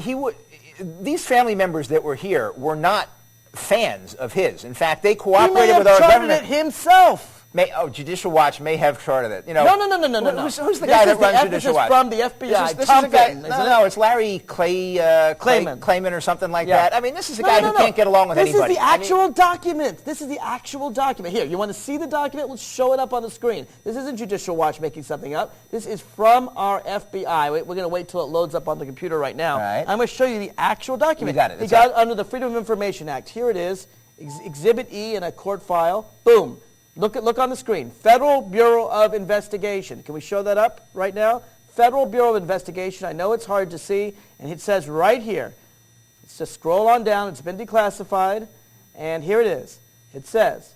These family members that were here were not fans of his. In fact, they cooperated with our government. He may have chartered it himself. Judicial Watch may have charted it. You know, no. Who's the guy that runs Judicial Watch? From the FBI. This is a guy. No, it's Larry Klayman or something like that. I mean, this is a guy who can't get along with anybody. This is the actual document. This is the actual document. Here, you want to see the document? Let's show it up on the screen. This isn't Judicial Watch making something up. This is from our FBI. We're going to wait till it loads up on the computer right now. I'm going to show you the actual document. You got it. He got it under the Freedom of Information Act. Here it is, Exhibit E in a court file. Boom. Look on the screen. Federal Bureau of Investigation. Can we show that up right now? Federal Bureau of Investigation. I know it's hard to see, and it says right here. Let's just scroll on down. It's been declassified, and here it is. It says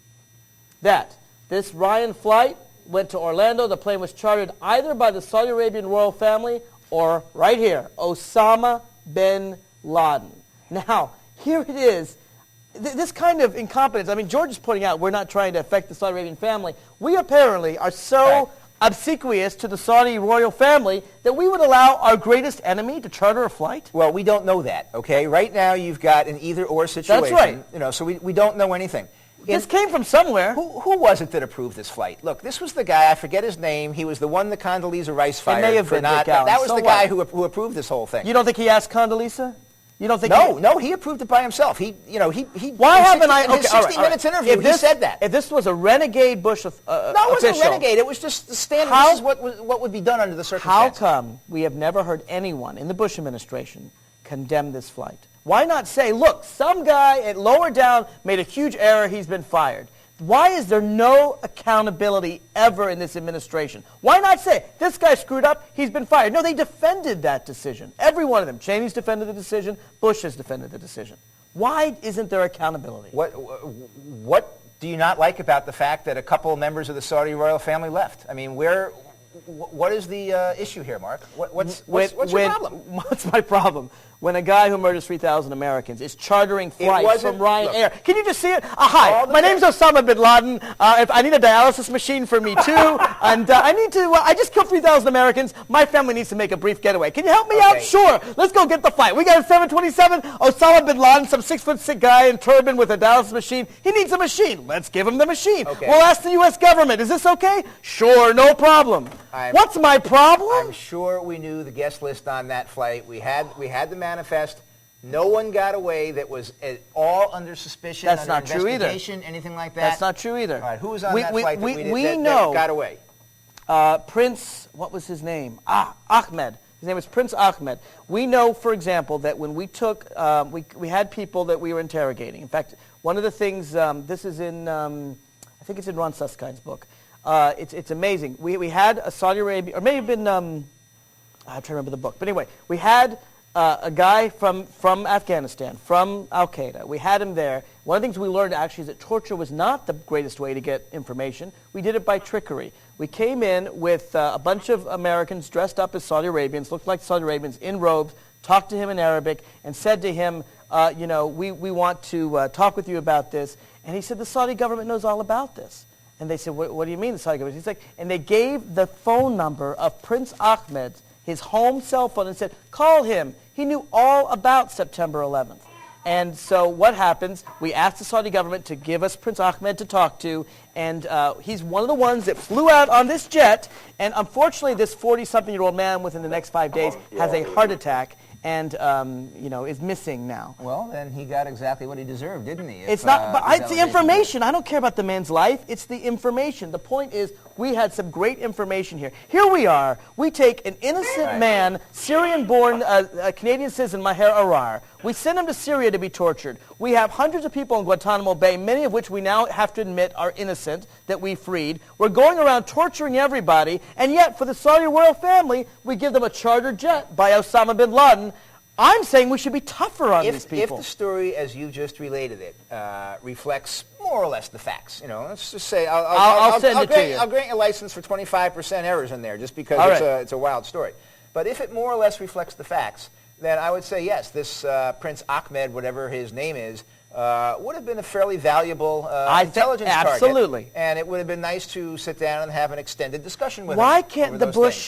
that this Ryan flight went to Orlando. The plane was chartered either by the Saudi Arabian royal family or, right here, Osama bin Laden. Now, here it is. This kind of incompetence, I mean, George is pointing out we're not trying to affect the Saudi Arabian family. We apparently are so obsequious to the Saudi royal family that we would allow our greatest enemy to charter a flight? Well, we don't know that, okay? Right now you've got an either-or situation. That's right. You know, so we don't know anything. This came from somewhere. Who was it that approved this flight? Look, this was the guy, I forget his name. He was the one that Condoleezza Rice fired. It may have been Rick Allen. That was the guy who approved this whole thing. You don't think he asked Condoleezza? You don't think No, he approved it by himself. Why haven't I? In his 60 minutes interview, he said that. If this was a renegade Bush official. No, it wasn't a renegade. It was just the standard. This is what would be done under the circumstances. How come we have never heard anyone in the Bush administration condemn this flight? Why not say, look, some guy at lower down made a huge error, he's been fired. Why is there no accountability ever in this administration? Why not say, this guy screwed up, he's been fired? No, they defended that decision. Every one of them. Cheney's defended the decision. Bush has defended the decision. Why isn't there accountability? What do you not like about the fact that a couple of members of the Saudi royal family left? I mean, what is the issue here, Mark? What's your problem? What's my problem? When a guy who murders 3,000 Americans is chartering flights from Ryanair. Can you just see it? Hi, my name's Osama bin Laden. If I need a dialysis machine for me too, and I just killed 3,000 Americans. My family needs to make a brief getaway. Can you help me out? Sure. Let's go get the flight. We got a 727. Osama bin Laden, some 6'6" guy in turban with a dialysis machine. He needs a machine. Let's give him the machine. We'll ask the U.S. government. Is this okay? Sure, no problem. What's my problem? I'm sure we knew the guest list on that flight. We had the manifest. No one got away that was at all under suspicion. That's not true either. Anything like that. That's not true either. All right, who was on that flight that got away? Prince, what was his name? Ahmed. His name was Prince Ahmed. We know, for example, that when we took, we had people that we were interrogating. In fact, one of the things, this is in, I think it's in Ron Suskind's book. It's amazing. We had a Saudi Arabia, or maybe have been, I'm trying to remember the book. But anyway, we had a guy from Afghanistan, from Al-Qaeda. We had him there. One of the things we learned actually is that torture was not the greatest way to get information. We did it by trickery. We came in with a bunch of Americans dressed up as Saudi Arabians, looked like Saudi Arabians, in robes, talked to him in Arabic, and said to him, we want to talk with you about this. And he said, the Saudi government knows all about this. And they said, what do you mean the Saudi government? He's like, and they gave the phone number of Prince Ahmed, his home cell phone, and said, call him. He knew all about September 11th. And so what happens, we asked the Saudi government to give us Prince Ahmed to talk to, and he's one of the ones that flew out on this jet, and unfortunately this 40-something-year-old man within the next 5 days has a heart attack and is missing now. Well, then he got exactly what he deserved, didn't he? It's not, but it's the information. I don't care about the man's life. It's the information. The point is, we had some great information here. Here we are. We take an innocent man, Syrian-born Canadian citizen, Maher Arar. We send him to Syria to be tortured. We have hundreds of people in Guantanamo Bay, many of which we now have to admit are innocent, that we freed. We're going around torturing everybody, and yet for the Saudi royal family, we give them a chartered jet by Osama bin Laden. I'm saying we should be tougher on these people. If the story, as you just related it, reflects more or less the facts, let's just say I'll send it to you. I'll grant you a license for 25% errors in there, just because it's a wild story. But if it more or less reflects the facts, then I would say yes, this Prince Ahmed, whatever his name is, would have been a fairly valuable intelligence target. Absolutely. And it would have been nice to sit down and have an extended discussion with him. Why can't the Bush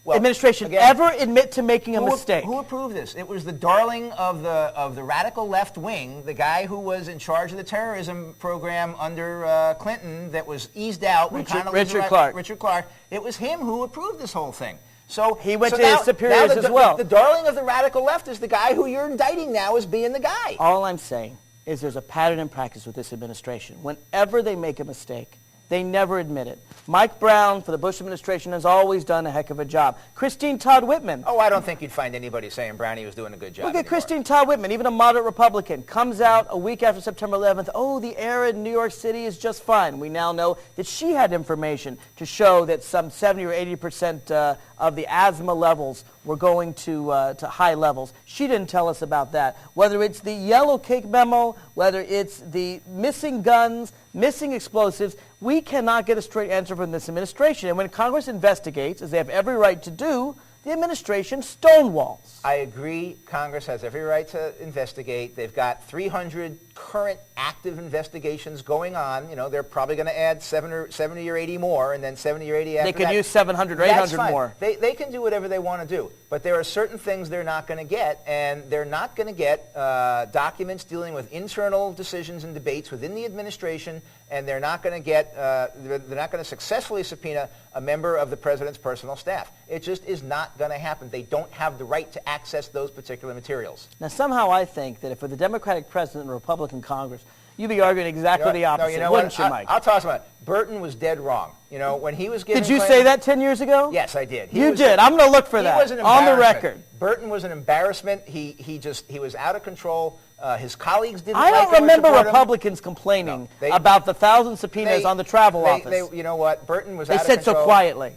administration ever admit to making a mistake? Who approved this? It was the darling of the radical left wing, the guy who was in charge of the terrorism program under Clinton that was eased out. Richard Clark. Richard Clark. It was him who approved this whole thing. So he went to his superiors as well. The darling of the radical left is the guy who you're indicting now as being the guy. All I'm saying is there's a pattern in practice with this administration. Whenever they make a mistake, they never admit it. Mike Brown for the Bush administration has always done a heck of a job. Christine Todd Whitman. Oh, I don't think you'd find anybody saying Brownie was doing a good job. Look at Christine Todd Whitman, even a moderate Republican, comes out a week after September 11th. Oh, the air in New York City is just fine. We now know that she had information to show that some 70 or 80% of the asthma levels were going to high levels. She didn't tell us about that. Whether it's the yellow cake memo, whether it's the missing guns, missing explosives, we cannot get a straight answer from this administration. And when Congress investigates, as they have every right to do, the administration stonewalls. I agree. Congress has every right to investigate. They've got 300 current active investigations going on. You know, they're probably going to add 70 or 80 more, and then 70 or 80 after that. They could use 700 or 800 more. They can do whatever they want to do. But there are certain things they're not going to get, and they're not going to get documents dealing with internal decisions and debates within the administration, and they're not going to get, they're not going to successfully subpoena a member of the president's personal staff. It just is not going to happen. They don't have the right to access those particular materials. Now, somehow I think that if with a Democratic president and a Republican Congress, you'd be arguing exactly the opposite, wouldn't you, Mike? I'll toss him out. Burton was dead wrong. You know, when he was giving Did you say that 10 years ago? Yes, I did. You did. I'm going to look for that on the record. Burton was an embarrassment. He was out of control. His colleagues didn't I like don't him or remember support him. Republicans complaining about the 1,000 subpoenas on the travel office. You know what? Burton was out of control. They said so quietly.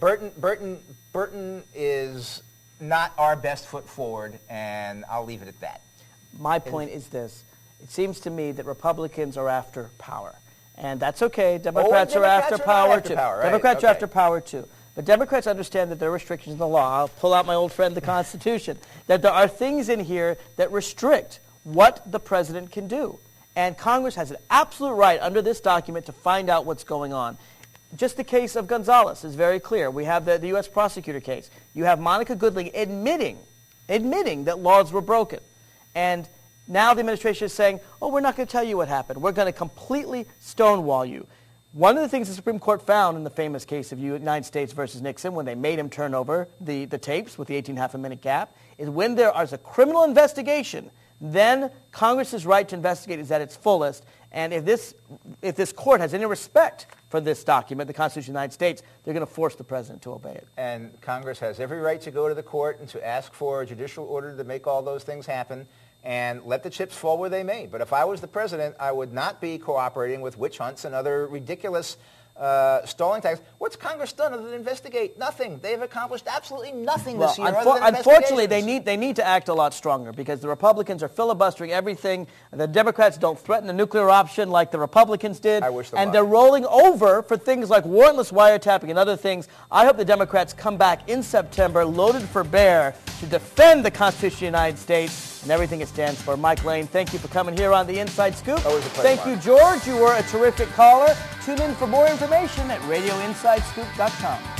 Burton is not our best foot forward, and I'll leave it at that. My point is this. It seems to me that Republicans are after power. And that's okay. Democrats are after power, too. Democrats are after power, too. But Democrats understand that there are restrictions in the law. I'll pull out my old friend, the Constitution, that there are things in here that restrict what the president can do. And Congress has an absolute right under this document to find out what's going on. Just the case of Gonzalez is very clear. We have the U.S. prosecutor case. You have Monica Goodling admitting that laws were broken. And now the administration is saying, oh, we're not going to tell you what happened. We're going to completely stonewall you. One of the things the Supreme Court found in the famous case of United States versus Nixon, when they made him turn over the tapes with the 18.5-minute gap, is when there is a criminal investigation, then Congress's right to investigate is at its fullest. And if this court has any respect for this document, the Constitution of the United States, they're going to force the president to obey it. And Congress has every right to go to the court and to ask for a judicial order to make all those things happen and let the chips fall where they may. But if I was the president, I would not be cooperating with witch hunts and other ridiculous stalling tactics. What's Congress done other than investigate? Nothing. They've accomplished absolutely nothing this year. Unfortunately, they need to act a lot stronger because the Republicans are filibustering everything. The Democrats don't threaten the nuclear option like the Republicans did. I wish them and luck. They're rolling over for things like warrantless wiretapping and other things. I hope the Democrats come back in September loaded for bear to defend the Constitution of the United States and everything it stands for. Mike Lane, thank you for coming here on the Inside Scoop. Always a pleasure, Thank you, George. You were a terrific caller. Tune in for more information at RadioInsideScoop.com.